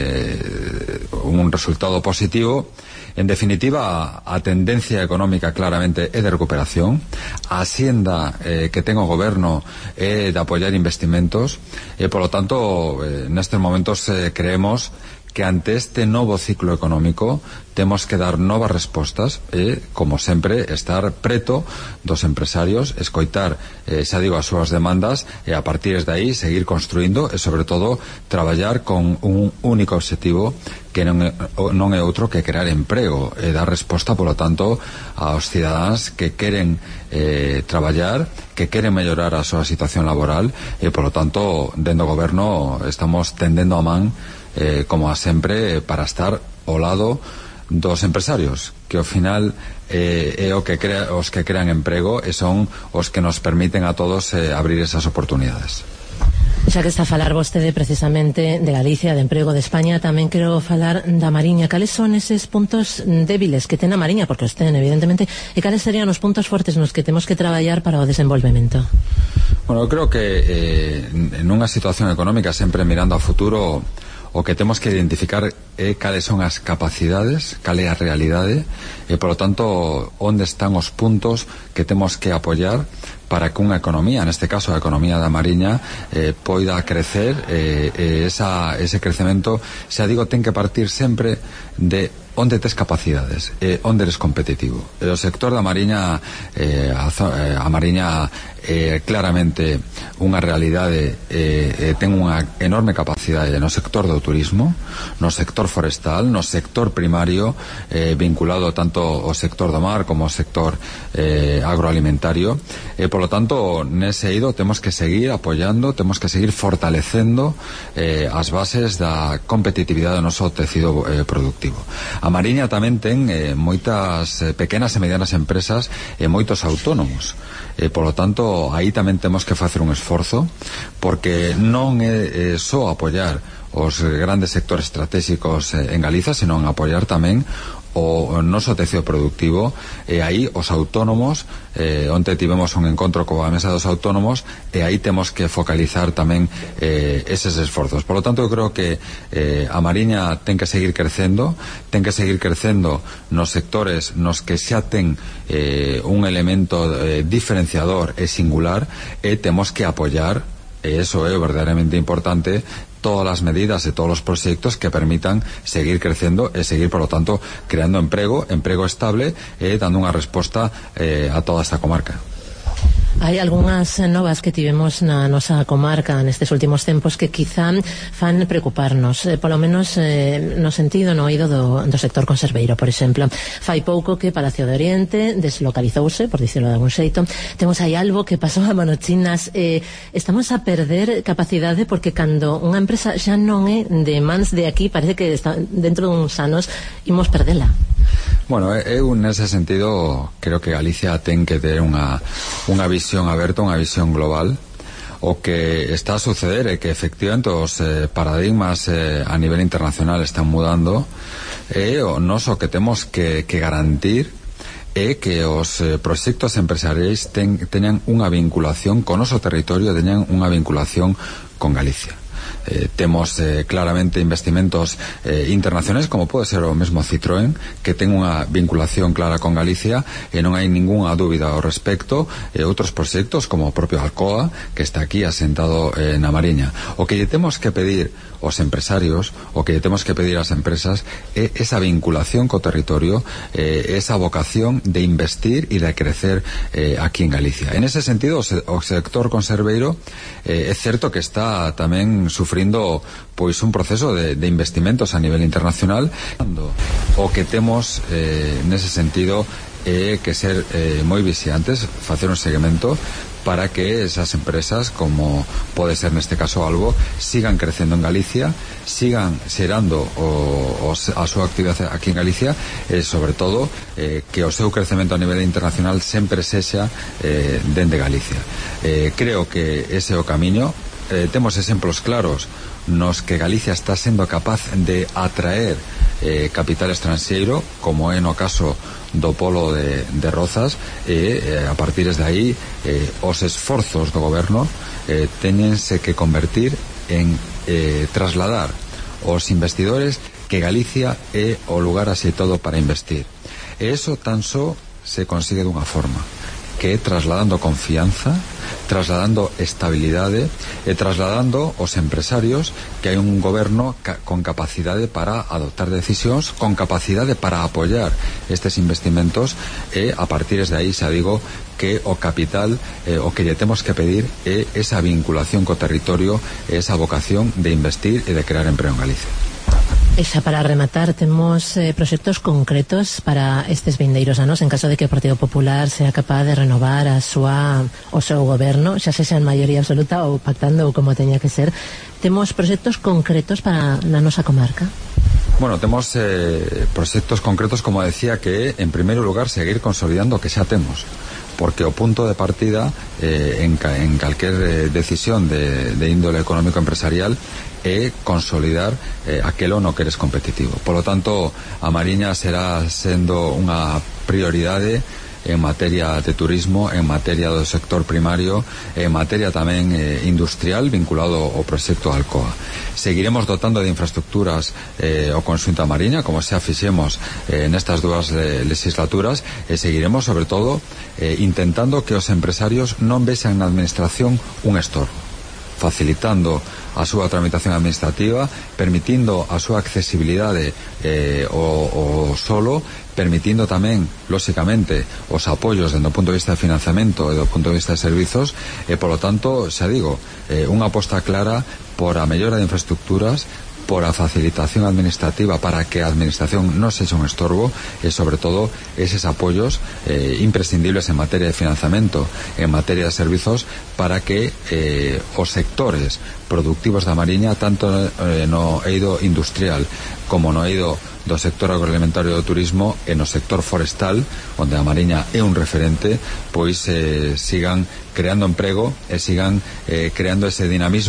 eh, un resultado positivo. En definitiva, a tendencia económica claramente é de recuperación. A Hacienda eh, que ten o goberno é de apoiar investimentos e, polo tanto, eh, nestes momentos eh, creemos que ante este novo ciclo económico temos que dar novas respostas e, como sempre, estar preto dos empresarios, escoitar, eh, xa digo, as súas demandas e a partir de aí seguir construindo e, sobre todo, traballar con un único objetivo que non é, non é outro que crear emprego e dar resposta, polo tanto, aos cidadáns que queren eh, traballar, que queren mellorar a súa situación laboral e, polo tanto, dentro do goberno estamos tendendo a man Eh, como a sempre, para estar ao lado dos empresarios, que ao final eh, é o que crea, os que crean emprego e son os que nos permiten a todos eh, abrir esas oportunidades. Xa que está a falar vostede precisamente de Galicia, de emprego de España, tamén quero falar da Mariña. Cales son eses puntos débiles que ten a Mariña, porque os ten, evidentemente, e cales serían os puntos fortes nos que temos que traballar para o desenvolvemento? Bueno, eu creo que eh, en unha situación económica sempre mirando ao futuro, o que temos que identificar é cales son as capacidades, cal é a realidade e, polo tanto, onde están os puntos que temos que apoiar para que unha economía, neste caso a economía da Mariña, eh, poida crecer e eh, esa, ese crecemento, xa digo, ten que partir sempre de onde tes capacidades, eh, onde eres competitivo. E o sector da Mariña, eh, a, a Mariña eh, claramente unha realidade, eh, eh, ten unha enorme capacidade no sector do turismo, no sector forestal, no sector primario, eh, vinculado tanto ao sector do mar como ao sector eh, agroalimentario. E, polo tanto, nese eido temos que seguir apoiando, temos que seguir fortalecendo eh, as bases da competitividade do noso tecido eh, productivo. A Mariña tamén ten eh, moitas eh, pequenas e medianas empresas e moitos autónomos. E, polo tanto, aí tamén temos que facer un esforzo, porque non é eh, só apoiar os grandes sectores estratégicos eh, en Galiza, senón apoiar tamén o noso tecido productivo, e aí os autónomos, eh, onte tivemos un encontro coa mesa dos autónomos, e aí temos que focalizar tamén eh, eses esforzos. Por lo tanto, eu creo que eh, a Mariña ten que seguir crecendo, ten que seguir crecendo nos sectores nos que xa ten eh, un elemento eh, diferenciador e singular, e temos que apoyar, e eso é verdadeiramente importante, todas as medidas e todos os proxectos que permitan seguir crecendo e seguir, por lo tanto, creando emprego, emprego estable e dando unha resposta eh, a toda esta comarca. Hai algunhas novas que tivemos na nosa comarca nestes últimos tempos que quizá fan preocuparnos, eh, polo menos eh, no sentido, no oído do, do sector conserveiro, por exemplo. Fai pouco que Palacio de Oriente deslocalizouse, por dicirlo de algún xeito. Temos aí algo que pasou a manochinas. Eh, estamos a perder capacidade porque cando unha empresa xa non é de mans de aquí, parece que está, dentro duns anos imos perdela. Bueno, eu nese sentido creo que Galicia ten que ter unha, unha visión aberta, unha visión global. O que está a suceder é que efectivamente os eh, paradigmas eh, a nivel internacional están mudando, e o noso que temos que, que garantir é que os eh, proxectos empresariais ten, teñan unha vinculación con o noso territorio, teñan unha vinculación con Galicia. Eh, temos eh, claramente investimentos eh, internacionais, como pode ser o mesmo Citroën, que ten unha vinculación clara con Galicia, e non hai ningunha dúbida ao respecto. E outros proxectos, como o propio Alcoa, que está aquí asentado eh, na Mariña. O que lle temos que pedir aos empresarios, o que lle temos que pedir ás empresas, é esa vinculación co territorio, eh, esa vocación de investir e de crecer eh, aquí en Galicia. En ese sentido, o sector conserveiro eh, é certo que está tamén sufrindo pois un proceso de, de investimentos a nivel internacional. O que temos eh, nese sentido é que ser eh, moi vixiantes, facer un seguimento para que esas empresas, como pode ser neste caso Albo, sigan crecendo en Galicia, sigan xerando o, o, a súa actividade aquí en Galicia, e sobre todo eh, que o seu crecemento a nivel internacional sempre sexa eh, dende Galicia. Eh, creo que ese é o camiño. Eh, temos exemplos claros nos que Galicia está sendo capaz de atraer eh, capital estranxeiro, como é no caso do polo de, de Rozas, e eh, a partir de aí eh, os esforzos do goberno eh, teñense que convertir en eh, trasladar os investidores que Galicia é o lugar axeitado para investir. E eso tan só se consigue dunha forma, que é trasladando confianza, trasladando estabilidade e trasladando aos empresarios que hai un goberno ca con capacidade para adoptar decisións, con capacidade para apoiar estes investimentos, e a partir de aí xa digo que o capital, eh, o que lle temos que pedir é esa vinculación co territorio, e esa vocación de investir e de crear emprego en Galicia. E xa para rematar, temos eh, proxectos concretos para estes vindeiros anos en caso de que o Partido Popular sea capaz de renovar a súa, o seu goberno, xa sexa en maioría absoluta ou pactando ou como teña que ser. Temos proxectos concretos para na nosa comarca? Bueno, temos eh, proxectos concretos, como decía, que en primeiro lugar seguir consolidando o que xa temos, porque o punto de partida eh, en, ca, en calquer eh, decisión de, de índole económico empresarial é consolidar eh, aquelo no que eres competitivo. Por lo tanto, a Mariña será sendo unha prioridade en materia de turismo, en materia do sector primario, en materia tamén eh, industrial vinculado ao proxecto Alcoa. Seguiremos dotando de infraestructuras eh, o conxunto a Mariña, como xa fixemos eh, nestas dúas eh, legislaturas, e seguiremos, sobre todo, eh, intentando que os empresarios non vexan na administración un estorbo, facilitando a súa tramitación administrativa, permitindo a súa accesibilidade eh, o, o solo, permitindo tamén, lóxicamente, os apoios dentro do punto de vista de financiamento e do punto de vista de servizos, e, polo tanto, xa digo, eh, unha aposta clara por a mellora de infraestructuras, por a facilitación administrativa para que a administración non sexa un estorbo, e sobre todo eses apoios eh, imprescindibles en materia de financiamento, en materia de servizos, para que eh, os sectores productivos da Mariña, tanto eh, no eido industrial como no eido do sector agroalimentario do turismo e no sector forestal, onde a Mariña é un referente, pois eh, sigan creando emprego e sigan eh, creando ese dinamismo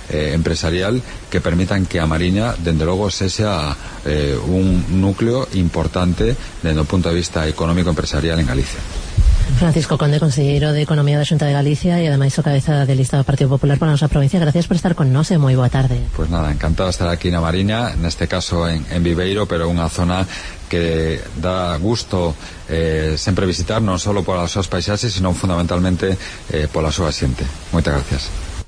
eh, empresarial que permitan que a Mariña, dende logo, sexa eh, un núcleo importante dende o punto de vista económico empresarial en Galicia. Francisco Conde, conselleiro de Economía da Xunta de Galicia e ademais o cabeza de lista do Partido Popular para a nosa provincia, gracias por estar con nós e moi boa tarde. Pues nada, encantado de estar aquí na Mariña, neste caso en, en Viveiro, pero unha zona que dá gusto eh, sempre visitar, non só polas súas paisaxes, sino fundamentalmente eh, pola súa xente. Moitas gracias.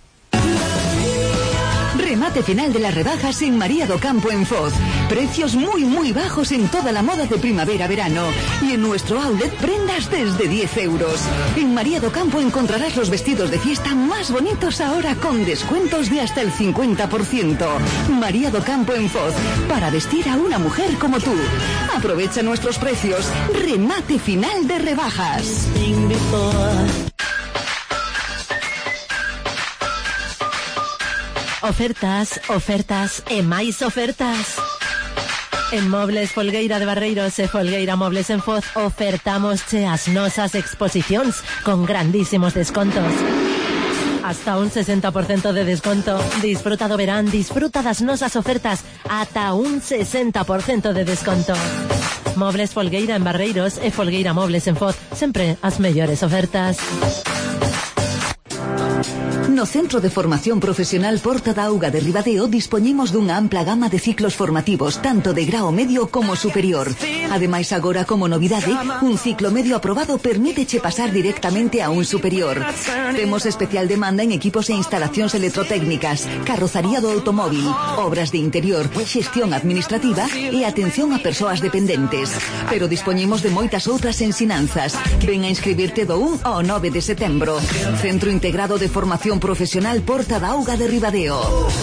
Remate final de las rebajas en María do Campo en Foz. Precios muy muy bajos en toda la moda de primavera-verano. Y en nuestro outlet prendas desde diez euros. En María do Campo encontrarás los vestidos de fiesta más bonitos ahora con descuentos de hasta el cincuenta por ciento. María do Campo en Foz. Para vestir a una mujer como tú. Aprovecha nuestros precios. Remate final de rebajas. Ofertas, ofertas e máis ofertas. En Mobles Folgueira de Barreiros e Folgueira Mobles en Foz ofertamos che as nosas exposicións con grandísimos descontos. Hasta un sesenta por ciento de desconto. Disfruta do verán, disfruta das nosas ofertas ata un sesenta por ciento de desconto. Mobles Folgueira en Barreiros e Folgueira Mobles en Foz, sempre as mellores ofertas. No Centro de Formación Profesional Porta da Auga de Ribadeo dispoñemos dunha ampla gama de ciclos formativos, tanto de grao medio como superior. Ademais, agora como novidade, un ciclo medio aprobado permíteche pasar directamente a un superior. Temos especial demanda en equipos e instalacións electrotécnicas, carrozaría do automóvil, obras de interior, xestión administrativa e atención a persoas dependentes. Pero dispoñemos de moitas outras ensinanzas. Ven a inscribirte do un ao nove de setembro. Centro Integrado de Formación Profesional Porta da Auga de Ribadeo.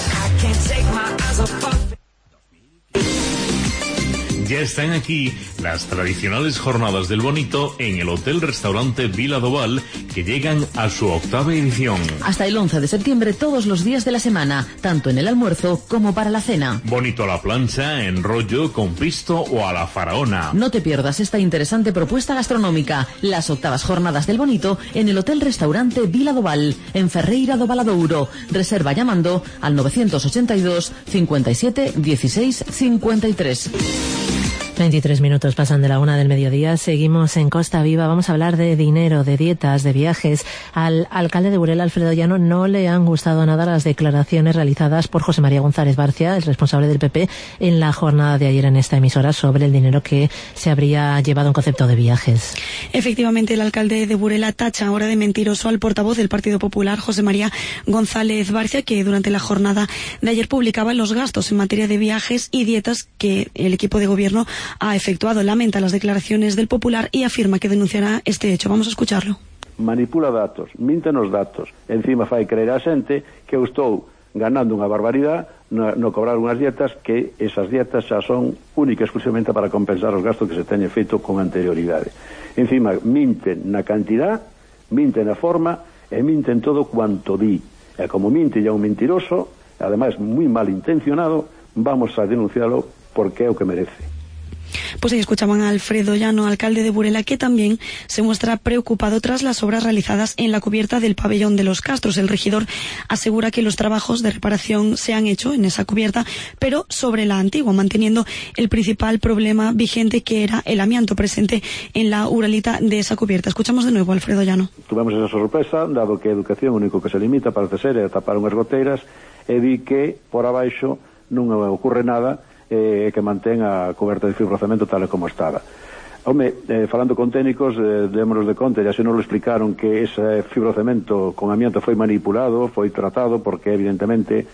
Ya están aquí las tradicionales jornadas del bonito en el Hotel Restaurante Vila do Val, que llegan a su octava edición. Hasta el once de septiembre, todos los días de la semana, tanto en el almuerzo como para la cena. Bonito a la plancha, en rollo, con pisto o a la faraona. No te pierdas esta interesante propuesta gastronómica, las octavas jornadas del bonito en el Hotel Restaurante Vila do Val, en Ferreira do Valadouro. Reserva llamando al novecientos ochenta y dos, cincuenta y siete, dieciséis, cincuenta y tres. veintitrés minutos pasan de la una del mediodía. Seguimos en Costa Viva. Vamos a hablar de dinero, de dietas, de viajes. Al alcalde de Burela, Alfredo Llano, no le han gustado nada las declaraciones realizadas por José María González Barcia, el responsable del P P, en la jornada de ayer en esta emisora sobre el dinero que se habría llevado en concepto de viajes. Efectivamente, el alcalde de Burela tacha ahora de mentiroso al portavoz del Partido Popular, José María González Barcia, que durante la jornada de ayer publicaba los gastos en materia de viajes y dietas que el equipo de gobierno ha efectuado. Lamenta las declaraciones del Popular y afirma que denunciará este hecho. Vamos a escucharlo. Manipula datos, minten os datos, encima fai creer a xente que eu estou ganando unha barbaridade no, no cobrar unhas dietas, que esas dietas xa son única e exclusivamente para compensar os gastos que se teñen feito con anterioridade. Encima minten na cantidad, minten na forma e minten todo cuanto di. E como minte ya un mentiroso, ademais moi mal intencionado, vamos a denunciarlo porque é o que merece. Pues ahí escuchaban a Alfredo Llano, alcalde de Burela, que también se muestra preocupado tras las obras realizadas en la cubierta del pabellón de los Castros. El regidor asegura que los trabajos de reparación se han hecho en esa cubierta, pero sobre la antigua, manteniendo el principal problema vigente, que era el amianto presente en la uralita de esa cubierta. Escuchamos de nuevo a Alfredo Llano. Tuvemos esa sorpresa, dado que a educación único que se limita, parece ser, é tapar unhas goteiras, e di que por abaixo non ocurre nada, eh, que mantén a coberta de fibrocemento tal e como estaba. Home, eh, falando con técnicos, eh, démonos de conta, e así nos lo explicaron, que ese fibrocemento con amianto foi manipulado, foi tratado, porque evidentemente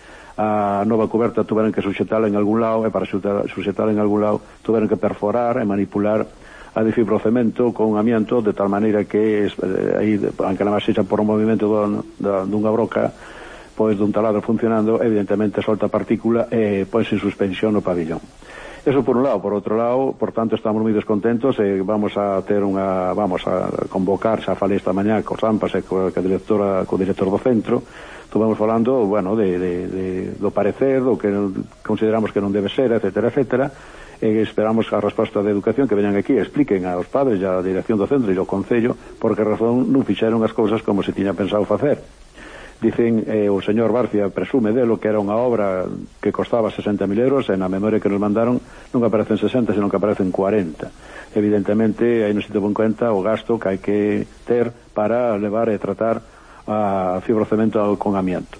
a nova coberta tuveron que suxetala en algún lado, e para suxetala en algún lado tuveron que perforar e manipular a de fibrocemento con amianto, de tal maneira que eh, aí, aunque nada máis sexa por un movimento do, da, dunha broca, pois dun taladro funcionando, evidentemente solta partícula e ponse en suspensión no pabillón. Eso por un lado. Por outro lado, por tanto, estamos moi descontentos e vamos a ter unha, vamos a convocar, xa falei esta mañá co Sampas e co, co directora, co director do centro, estuvamos falando, bueno, de, de, de, do parecer, do que consideramos que non debe ser, etcétera, etcétera, e esperamos a resposta de educación que veñan aquí e expliquen aos padres e a dirección do centro e ao concello por que razón non fixeron as cousas como se tiña pensado facer. Dicen, eh, o señor Barcia presume delo que era unha obra que costaba sesenta mil euros e na memoria que nos mandaron non aparecen sesenta, senón que aparecen cuarenta. Evidentemente, aí non se teve en cuenta o gasto que hai que ter para levar e tratar a fibrocemento con amianto.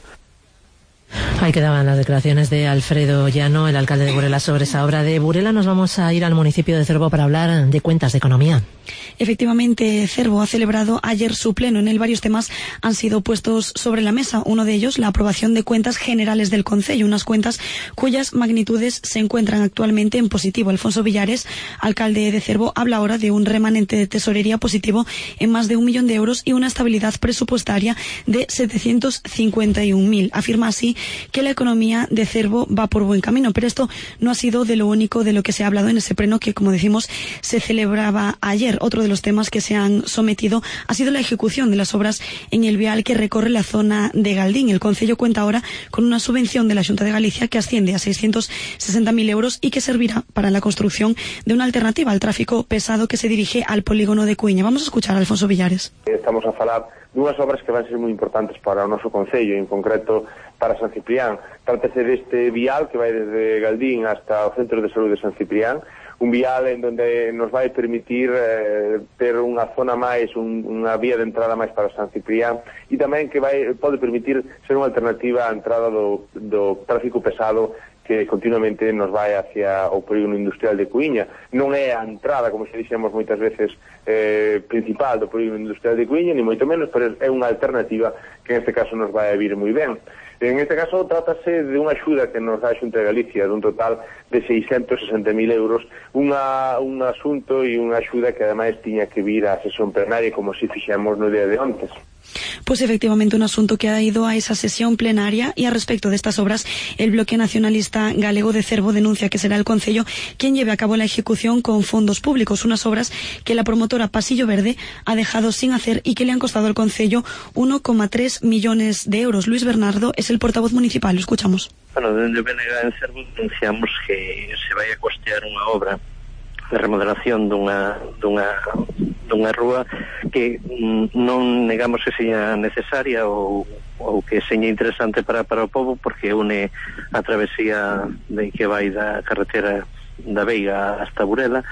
Ahí quedaban las declaraciones de Alfredo Llano, el alcalde de Burela, sobre esa obra. De Burela nos vamos a ir al municipio de Cervo para hablar de cuentas de economía. Efectivamente, Cervo ha celebrado ayer su pleno. En él varios temas han sido puestos sobre la mesa. Uno de ellos, la aprobación de cuentas generales del Concello, unas cuentas cuyas magnitudes se encuentran actualmente en positivo. Alfonso Villares, alcalde de Cervo, habla ahora de un remanente de tesorería positivo en más de un millón de euros y una estabilidad presupuestaria de setecientos cincuenta y un mil. Afirma así que la economía de Cervo va por buen camino, pero esto no ha sido de lo único de lo que se ha hablado en ese pleno que, como decimos, se celebraba ayer. Otro de los temas que se han sometido ha sido la ejecución de las obras en el vial que recorre la zona de Galdín. El Concello cuenta ahora con una subvención de la Xunta de Galicia que asciende a seiscientos sesenta mil euros y que servirá para la construcción de una alternativa al tráfico pesado que se dirige al polígono de Cuiña. Vamos a escuchar a Alfonso Villares. Estamos a falar dunhas obras que van ser moi importantes para o noso Concello, en concreto para San Ciprián. Trátase deste vial que vai desde Galdín hasta o Centro de Saúde de San Ciprián, un vial en donde nos vai permitir eh, ter unha zona máis, un, unha vía de entrada máis para San Ciprián, e tamén que vai, pode permitir ser unha alternativa á entrada do, do tráfico pesado que continuamente nos vai hacia o polígono industrial de Cuiña. Non é a entrada, como se dixemos moitas veces, eh, principal do polígono industrial de Cuiña, ni moito menos, pero é unha alternativa que en este caso nos vai a vir moi ben. En este caso trátase de unha axuda que nos dá a Xunta de Galicia dun total de seiscientos sesenta mil euros, unha, un asunto e unha axuda que ademais tiña que vir á sesión plenaria como si fixemos no día de ontes. Pues efectivamente un asunto que ha ido a esa sesión plenaria. Y al respecto de estas obras, el Bloque Nacionalista Galego de Cervo denuncia que será el Concello quien lleve a cabo la ejecución con fondos públicos, unas obras que la promotora Pasillo Verde ha dejado sin hacer y que le han costado al Concello uno coma tres millones de euros. Luis Bernardo es el portavoz municipal, lo escuchamos. Bueno, dende B N G en Cervo denunciamos que se vai a costear unha obra de remodelación dunha, dunha, dunha rúa que mm, non negamos que seña necesaria ou, ou que seña interesante para, para o povo, porque une a travesía de que vai da carretera da Veiga hasta Burela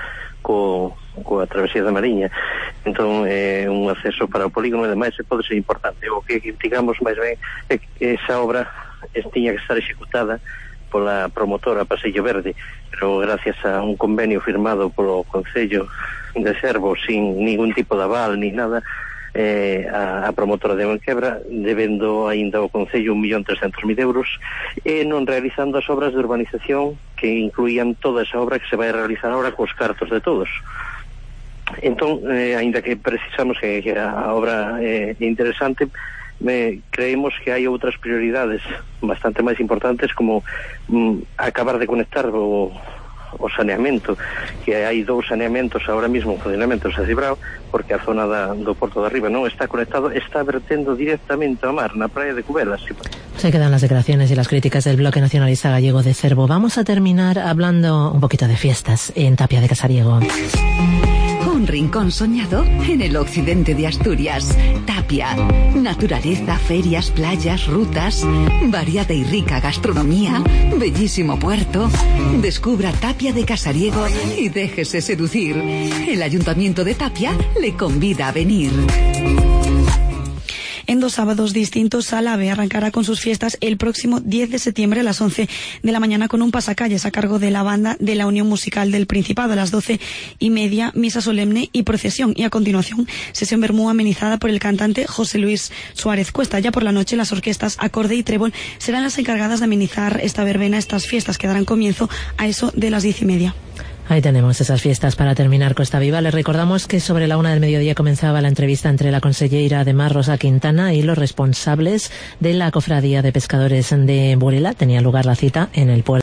co, coa travesía da Mariña. Entón é un acceso para o polígono e demais, e pode ser importante. O que digamos máis ben é que esa obra tiña que estar executada pola promotora Pasillo Verde, pero gracias a un convenio firmado polo Concello de Cervo sin ningún tipo de aval ni nada, eh, a, a promotora de Benquebra debendo aínda ao Concello un millón trescentos mil euros e non realizando as obras de urbanización que incluían toda esa obra que se vai a realizar ahora cos cartos de todos. Entón, eh, aínda que precisamos que, que a obra é eh, interesante, Me, creemos que hai outras prioridades bastante máis importantes, como mm, acabar de conectar o, o saneamento, que hai dous saneamentos ahora mismo en funcionamento en Cibrao, porque a zona da, do Porto de Arriba non está conectado, está vertendo directamente ao mar na praia de Cubelas. Se quedan las declaraciones y las críticas del Bloque Nacionalista Gallego de Cervo. Vamos a terminar hablando un poquito de fiestas en Tapia de Casariego. Un rincón soñado en el occidente de Asturias. Tapia. Naturaleza, ferias, playas, rutas, variada y rica gastronomía, bellísimo puerto. Descubra Tapia de Casariego y déjese seducir. El Ayuntamiento de Tapia le convida a venir. En dos sábados distintos, Salave arrancará con sus fiestas el próximo diez de septiembre a las once de la mañana con un pasacalles a cargo de la banda de la Unión Musical del Principado. A las doce y media, misa solemne y procesión. Y a continuación, sesión vermú amenizada por el cantante José Luis Suárez Cuesta. Ya por la noche, las orquestas Acorde y Trébol serán las encargadas de amenizar esta verbena, estas fiestas que darán comienzo a eso de las diez y media. Ahí tenemos esas fiestas para terminar Costa Viva. Les recordamos que sobre la una del mediodía comenzaba la entrevista entre la consellera de Mar, Rosa Quintana, y los responsables de la Cofradía de Pescadores de Burela. Tenía lugar la cita en el puerto.